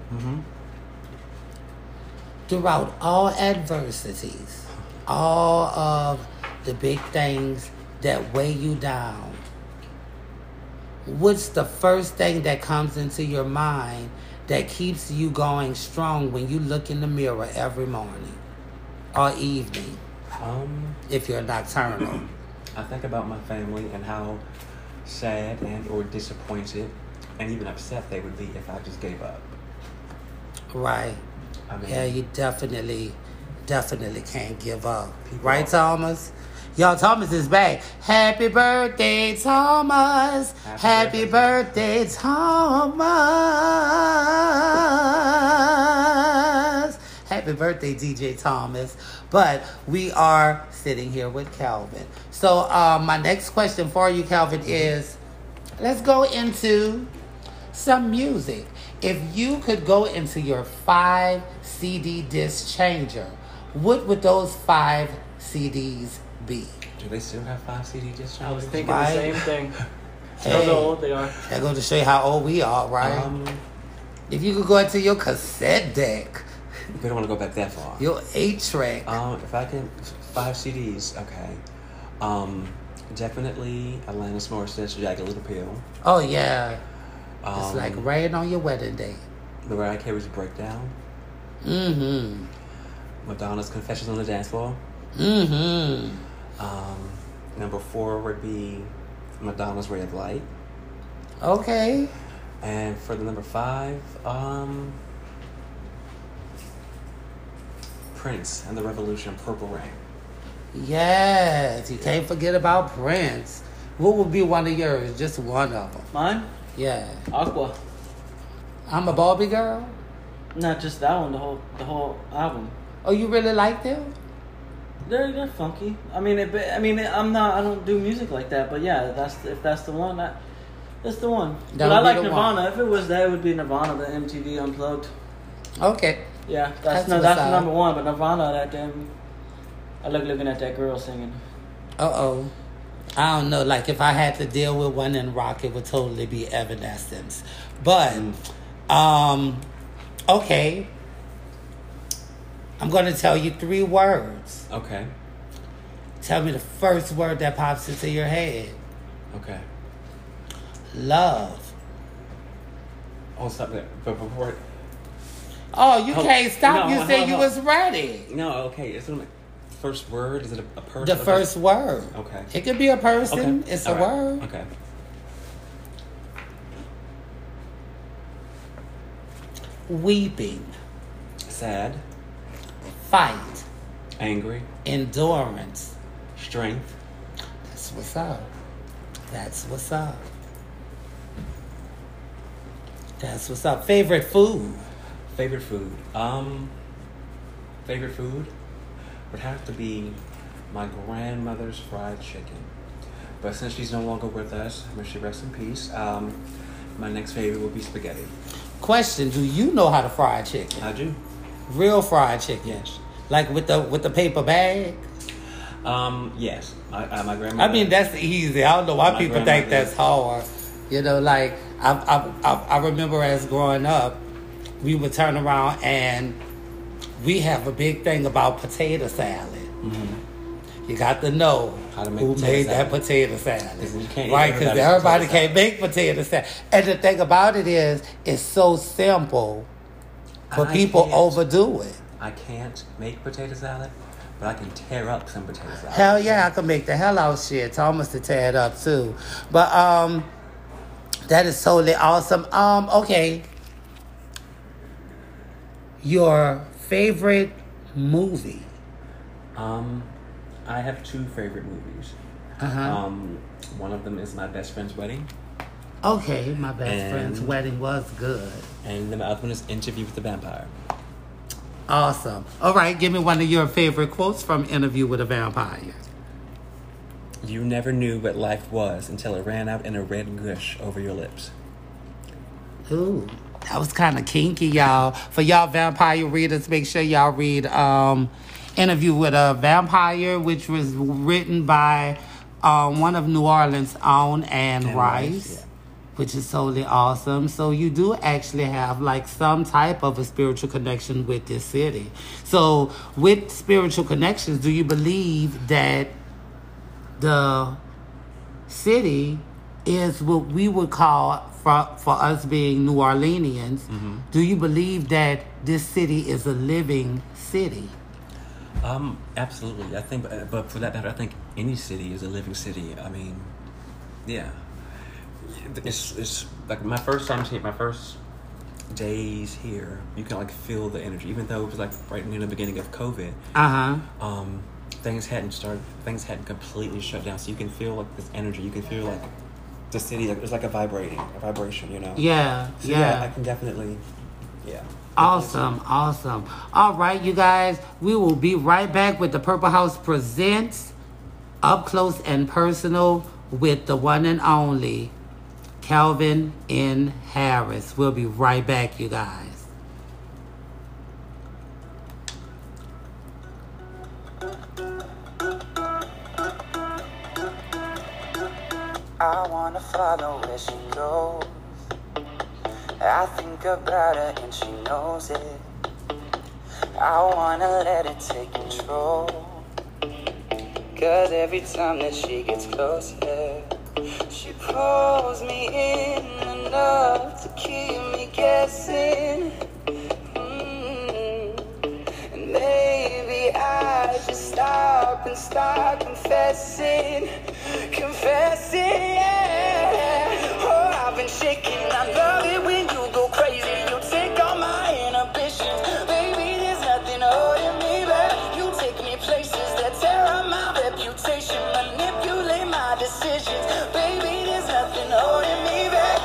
throughout all adversities, all of the big things that weigh you down, what's the first thing that comes into your mind that keeps you going strong when you look in the mirror every morning or evening, if you're nocturnal? I think about my family and how sad and or disappointed and even upset they would be if I just gave up. Right. I mean, Yeah, you definitely can't give up. Right, Thomas? Y'all, Thomas is back. Happy birthday, Thomas. Happy birthday, Thomas. Happy birthday, DJ Thomas. But we are sitting here with Calvin. So my next question for you, Calvin, is let's go into some music. If you could go into your 5 CD disc changer, what would those 5 CDs be? do they still have 5 CD discs? I was thinking Right. the same thing. Hey. How old they are. That goes to show you how old we are, right? If you could go into your cassette deck, We don't want to go back that far. your 8-track. If I can, 5 CDs, okay. Definitely Alanis Morissette's Jagged Little Pill. Oh, yeah. It's like rain on your wedding day. Mariah Carey's Breakdown. Mm-hmm. Madonna's Confessions on the Dance Floor. Mm-hmm. Number 4 would be Madonna's Ray of Light. Okay. And for the number 5, Prince and the Revolution, Purple Rain. Yes. You can't forget about Prince. What would be one of yours? Just one of them. Mine? Yeah. Aqua. I'm a Barbie girl? Not just that one, the whole album. Oh, you really like them? They're funky. I don't do music like that, but yeah, if that's the one, that's the one. That But I would be like the Nirvana. one. If it was that, it would be Nirvana, the MTV Unplugged. Okay. Yeah, That's that's what's up. number one. But Nirvana, that damn. I like looking at that girl singing. Uh-oh. I don't know. Like, if I had to deal with one in rock, it would totally be Evanescence. But, okay. I'm going to tell you 3 words. Okay. Tell me the first word that pops into your head. Okay. Love. Oh, stop that. But before it... Oh, you can't stop. no, You said hold you on. was ready. No, okay. It's the first word. Is it a person? The first word. Okay. It could be a person. Okay. It's All a right. word. Okay. Weeping. Sad. Fight. Angry. Endurance. Strength. That's what's up. That's what's up. That's what's up. Favorite food? Favorite food. Favorite food would have to be my grandmother's fried chicken. But since she's no longer with us, may she rest in peace, my next favorite will be spaghetti. Question, do you know how to fry chicken? I do. Real fried chicken? Yes. Like with the paper bag? Yes. My grandmother... I mean, that's easy. I don't know why My people think grandmother- that's hard. You know, like, I remember as growing up, we would turn around and we have a big thing about potato salad. Mm-hmm. You got to know How to make who potato made salad. that potato salad. 'Cause you can't eat Right, because everybody's everybody potato can't make potato salad. And the thing about it is, it's so simple, but I people can't. overdo it. I can't make potato salad, but I can tear up some potato salad. Hell yeah, I can make the hell out of shit. Thomas to tear it up too. But that is totally awesome. Okay. Your favorite movie? I have 2 favorite movies. Uh-huh. One of them is My Best Friend's Wedding, Okay, my best And- friend's wedding was good. and the other one is Interview with the Vampire. Awesome. All right, give me one of your favorite quotes from Interview with a Vampire. You never knew what life was until it ran out in a red gush over your lips. Ooh, that was kind of kinky, y'all. For y'all vampire readers, make sure y'all read Interview with a Vampire, which was written by one of New Orleans' own, Anne Rice. Yeah. Which is totally awesome. So you do actually have like some type of a spiritual connection with this city. So with spiritual connections, do you believe that the city is what we would call, for us being New Orleanians, do you believe that this city is a living city? Absolutely. I think, but for that matter, I think any city is a living city. I mean, yeah. It's like my first time here, my first days here, you can like feel the energy, even though it was like right near the beginning of COVID. Things hadn't completely shut down, so you can feel like this energy. You can feel like the city, like there's like a vibration, you know. Yeah, so, yeah. I can definitely, yeah. Awesome. All right, you guys, we will be right back with the Purple House presents Up Close and Personal with the one and only Calvin N. Harris. We'll be right back, you guys. I wanna follow where she goes. I think about her and she knows it. I wanna let it take control. 'Cause every time that she gets closer, she pulls me in enough to keep me guessing. And maybe I should stop and start confessing, yeah. Oh, I've been shaking. I love it when you go crazy. You take all my inhibitions. Baby, there's nothing holding me back. You take me places that tear up my reputation, manipulate my decisions. Baby, there's nothing holding me back.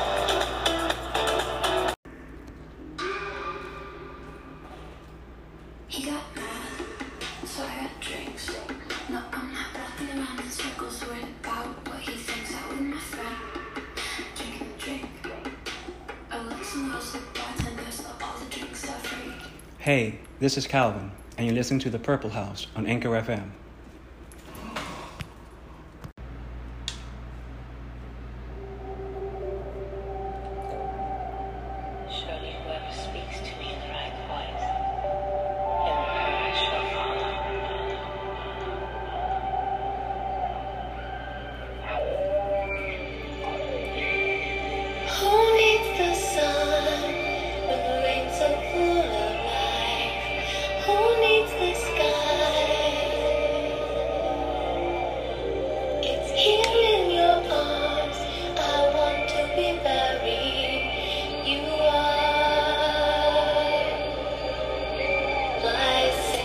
He got mad, so I got drinks. No, I'm not walking around in circles worried about what he thinks. Out with my friend, drinking a drink. I like some girls like bartenders, so all the drinks are free. Hey, this is Calvin, and you're listening to The Purple House on Anchor FM. Surely whoever speaks to me in the right voice, in her I shall follow. Who needs the sun when the rain's so full of life? Who needs the sky? It's here in your arms. I want to be buried. You are my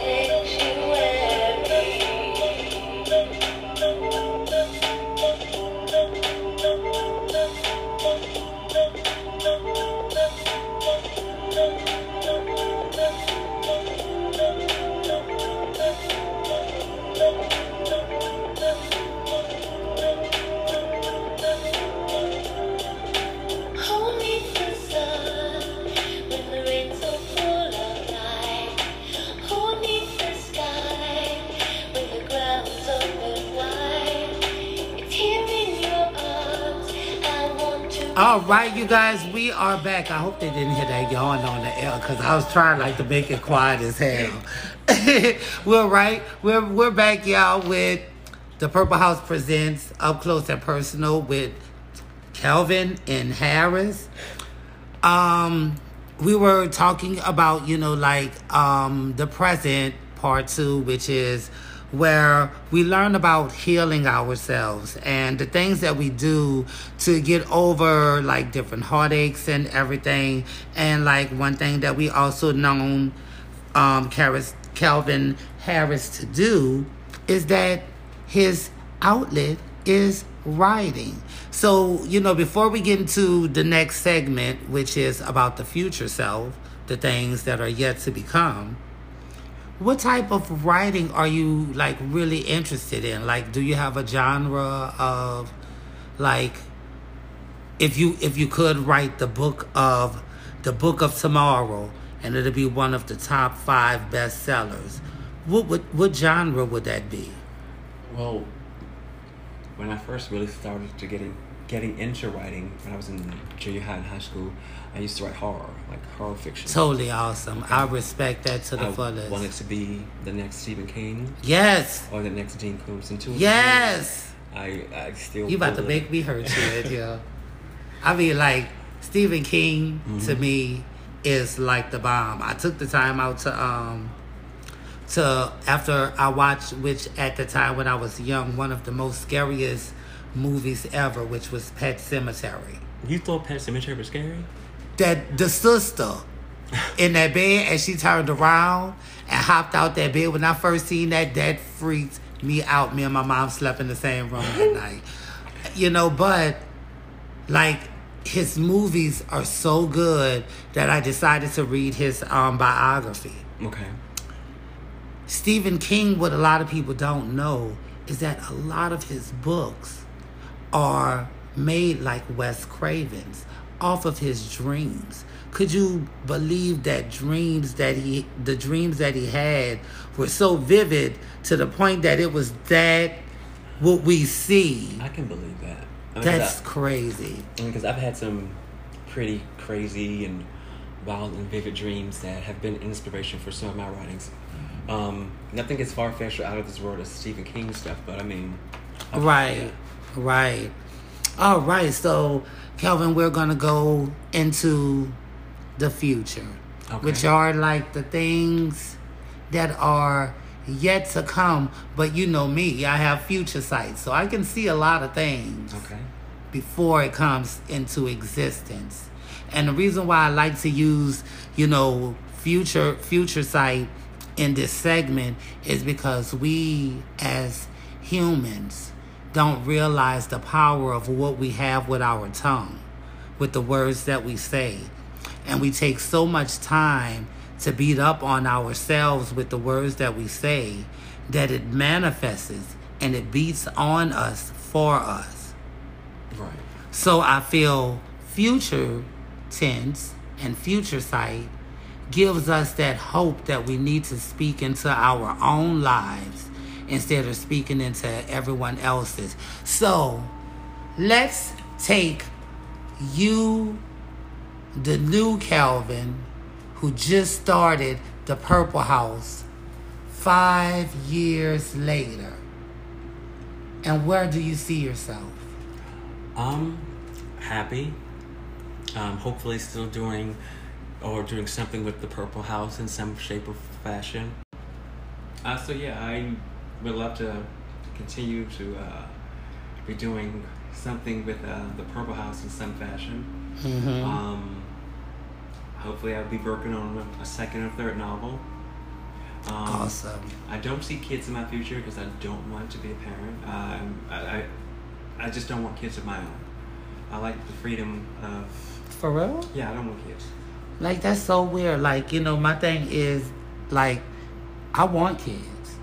Who needs the sun when the rain's so full of life? Who needs the sky when the ground's open wide? It's here in your arms. I want to. All right, you guys, we are back. I hope they didn't hear that yawn on the air because I was trying like to make it quiet as hell. We're back, y'all, with the Purple House presents Up Close and Personal with Calvin N. Harris. We were talking about, the present part 2, which is where we learn about healing ourselves and the things that we do to get over like different heartaches and everything. And like one thing that we also known Calvin Harris to do is that his outlet is writing. So, before we get into the next segment, which is about the future self, the things that are yet to become, What type of writing are you like really interested in? Like, do you have a genre of, like, if you could write the book of tomorrow, and it'll be one of the top 5 bestsellers, what genre would that be? Well, when I first really started to getting into writing, when I was in junior high and high school, I used to write horror fiction. Totally awesome. I respect that to the fullest. I wanted to be the next Stephen King. Yes. Or the next Dean Koontz. Yes. I still. You about to make me hurt you, yeah. I mean, like, Stephen King to me is like the bomb. I took the time out to after I watched, which at the time when I was young, one of the most scariest movies ever, which was Pet Sematary. You thought Pet Sematary was scary? That the sister in that bed, and she turned around and hopped out that bed. When I first seen that freaked me out. Me and my mom slept in the same room that night. You know, but like, his movies are so good that I decided to read his biography. Okay. Stephen King, what a lot of people don't know is that a lot of his books are made like Wes Craven's, off of his dreams. Could you believe that the dreams that he had were so vivid to the point that it was that what we see? I can believe that. That's crazy. Because I've had some pretty crazy and wild and vivid dreams that have been inspiration for some of my writings. Nothing as far-fetched or out of this world as Stephen King stuff, but I mean... Right. All right, so, Kelvin, we're going to go into the future, which are like the things that are yet to come. But you know me, I have future sight, so I can see a lot of things before it comes into existence. And the reason why I like to use, future sight in this segment is because we as humans don't realize the power of what we have with our tongue, with the words that we say. And we take so much time to beat up on ourselves with the words that we say that it manifests and it beats on us for us. Right. So I feel future tense and future sight gives us that hope that we need to speak into our own lives instead of speaking into everyone else's. So let's take you, the new Kelvin, who just started the Purple House 5 years later. And where do you see yourself? Happy. Hopefully still doing something with the Purple House in some shape or fashion. So yeah, I would love to continue to be doing something with the Purple House in some fashion. Hopefully I'll be working on a second or third novel. Awesome. I don't see kids in my future because I don't want to be a parent. I just don't want kids of my own. I like the freedom of... For real? Yeah, I don't want kids. Like, that's so weird. Like, my thing is, like, I want kids.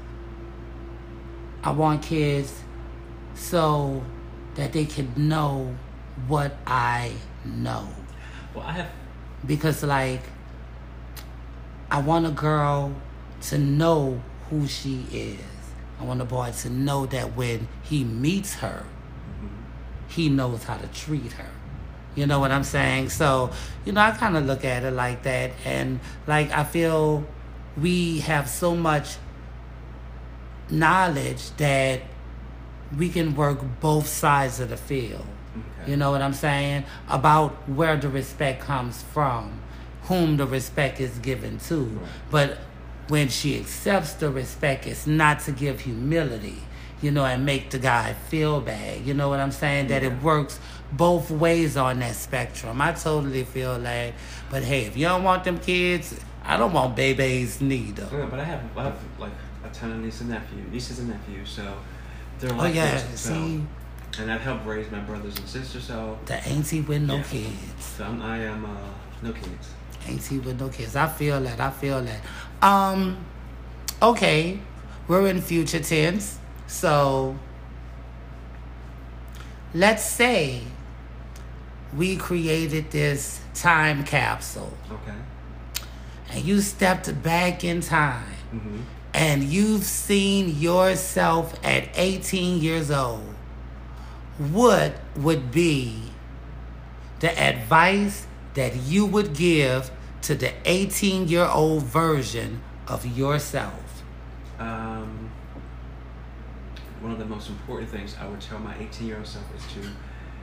I want kids so that they can know what I know. Well, I have... Because, like, I want a girl to know who she is. I want a boy to know that when he meets her, he knows how to treat her. You know what I'm saying? So, I kind of look at it like that. And, like, I feel we have so much knowledge that we can work both sides of the field. Okay. You know what I'm saying? About where the respect comes from, whom the respect is given to. Right. But when she accepts the respect, it's not to give humility, and make the guy feel bad. You know what I'm saying? Yeah. That it works both ways on that spectrum. I totally feel that. But hey, if you don't want them kids, I don't want babies neither. Yeah, but I have like a ton of nieces and nephews, so they're like kids, see. And I've helped raise my brothers and sisters, so the auntie with no kids. So I am no kids. Auntie with no kids. I feel that. Okay, we're in future tense. So let's say we created this time capsule. Okay. And you stepped back in time. Mm-hmm. And you've seen yourself at 18 years old. What would be the advice that you would give to the 18-year-old version of yourself? One of the most important things I would tell my 18-year-old self is to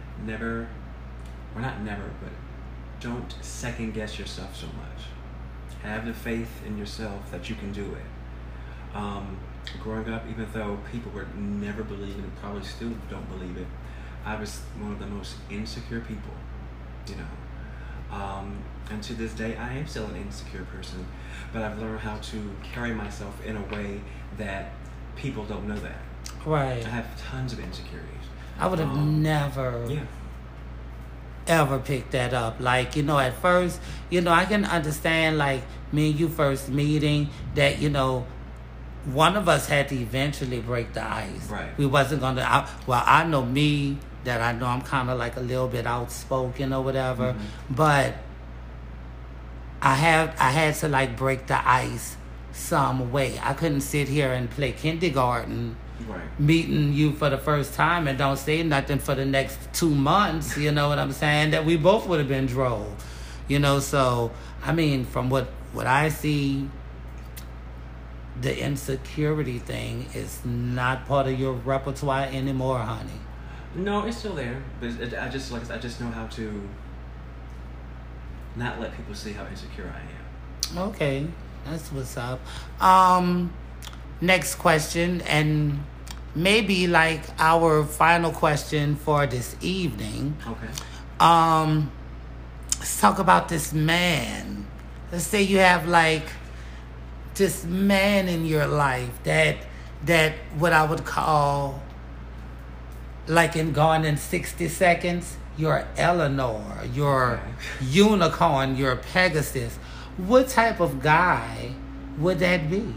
don't second guess yourself so much. Have the faith in yourself that you can do it. Growing up, even though people would never believe it and probably still don't believe it, I was one of the most insecure people, you know. And to this day, I am still an insecure person, but I've learned how to carry myself in a way that people don't know that. Right. I have tons of insecurities. I would have never ever picked that up. Like, you know, at first, you know, I can understand, like, me and you first meeting, that, you know, one of us had to eventually break the ice. Right. We wasn't going to, I know me, that I know I'm kind of like a little bit outspoken or whatever, but I had to like break the ice some way. I couldn't sit here and play kindergarten, meeting you for the first time and don't say nothing for the next 2 months, you know what I'm saying? That we both would have been droll, you know? So, I mean, from what I see, the insecurity thing is not part of your repertoire anymore, honey. No, it's still there, but I just know how to not let people see how insecure I am. Okay, that's what's up. Next question, and maybe like our final question for this evening. Okay. Let's talk about this man. Let's say you have like this man in your life that what I would call, like in Gone in 60 Seconds, your Eleanor, your unicorn, your Pegasus. What type of guy would that be?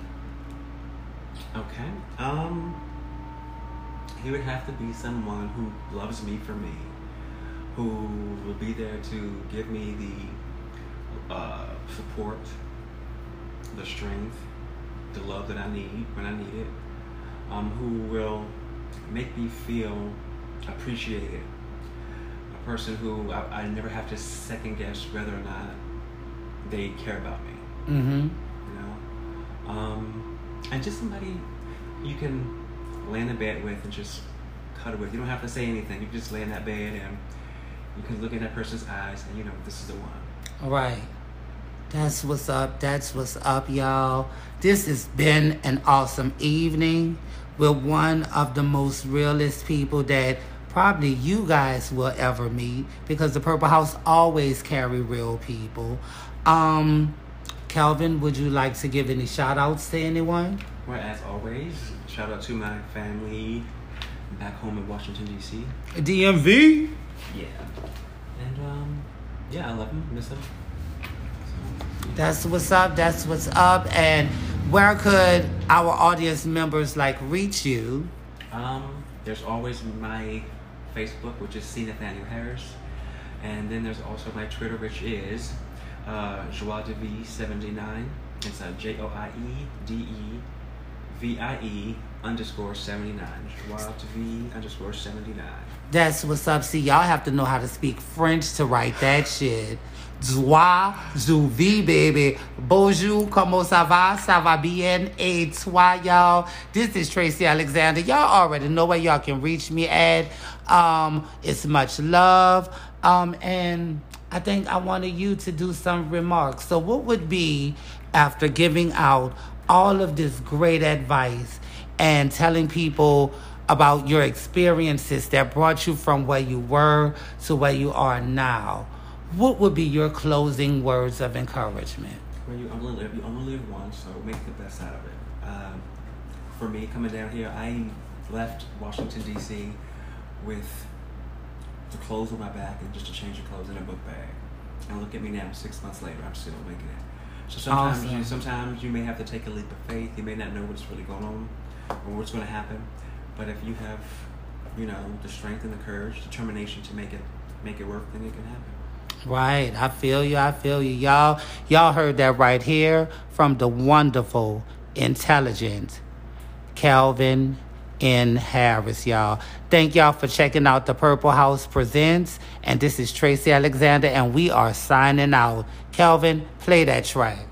Okay. He would have to be someone who loves me for me, who will be there to give me the support, the strength, the love that I need when I need it, who will make me feel appreciated, a person who I never have to second guess whether or not they care about me. Mm-hmm. You know, and just somebody you can lay in the bed with and just cuddle with. You don't have to say anything. You can just lay in that bed and you can look in that person's eyes and you know this is the one. All right. That's what's up. That's what's up, y'all. This has been an awesome evening with one of the most realest people that probably you guys will ever meet, because the Purple House always carry real people. Kelvin, would you like to give any shout outs to anyone? Well, as always, shout out to my family back home in Washington, D.C. DMV? Yeah. And, yeah, I love them, miss them. That's what's up. That's what's up. And where could our audience members like reach you? There's always my Facebook, which is C. Nathaniel Harris, and then there's also my Twitter, which is Joie de Vie 79. It's JOIEDEVIE_79. Joie de Vie _79. That's what's up. See, y'all have to know how to speak French to write that shit. Joie de vie, baby. Bonjour, comment ça va? Ça va bien? Et toi, y'all? This is Tracy Alexander. Y'all already know where y'all can reach me at. It's much love. And I think I wanted you to do some remarks. So what would be, after giving out all of this great advice and telling people about your experiences that brought you from where you were to where you are now, what would be your closing words of encouragement? Well, you only live once, so make the best out of it. For me, coming down here, I left Washington, D.C. with the clothes on my back and just a change of clothes in a book bag. And look at me now, 6 months later, I'm still making it. So sometimes Awesome. sometimes you may have to take a leap of faith. You may not know what's really going on or what's going to happen. But if you have, the strength and the courage, determination to make it work, then it can happen. Right. I feel you. Y'all heard that right here from the wonderful, intelligent Calvin N. Harris, y'all. Thank y'all for checking out the Purple House Presents. And this is Tracy Alexander, and we are signing out. Calvin, play that track.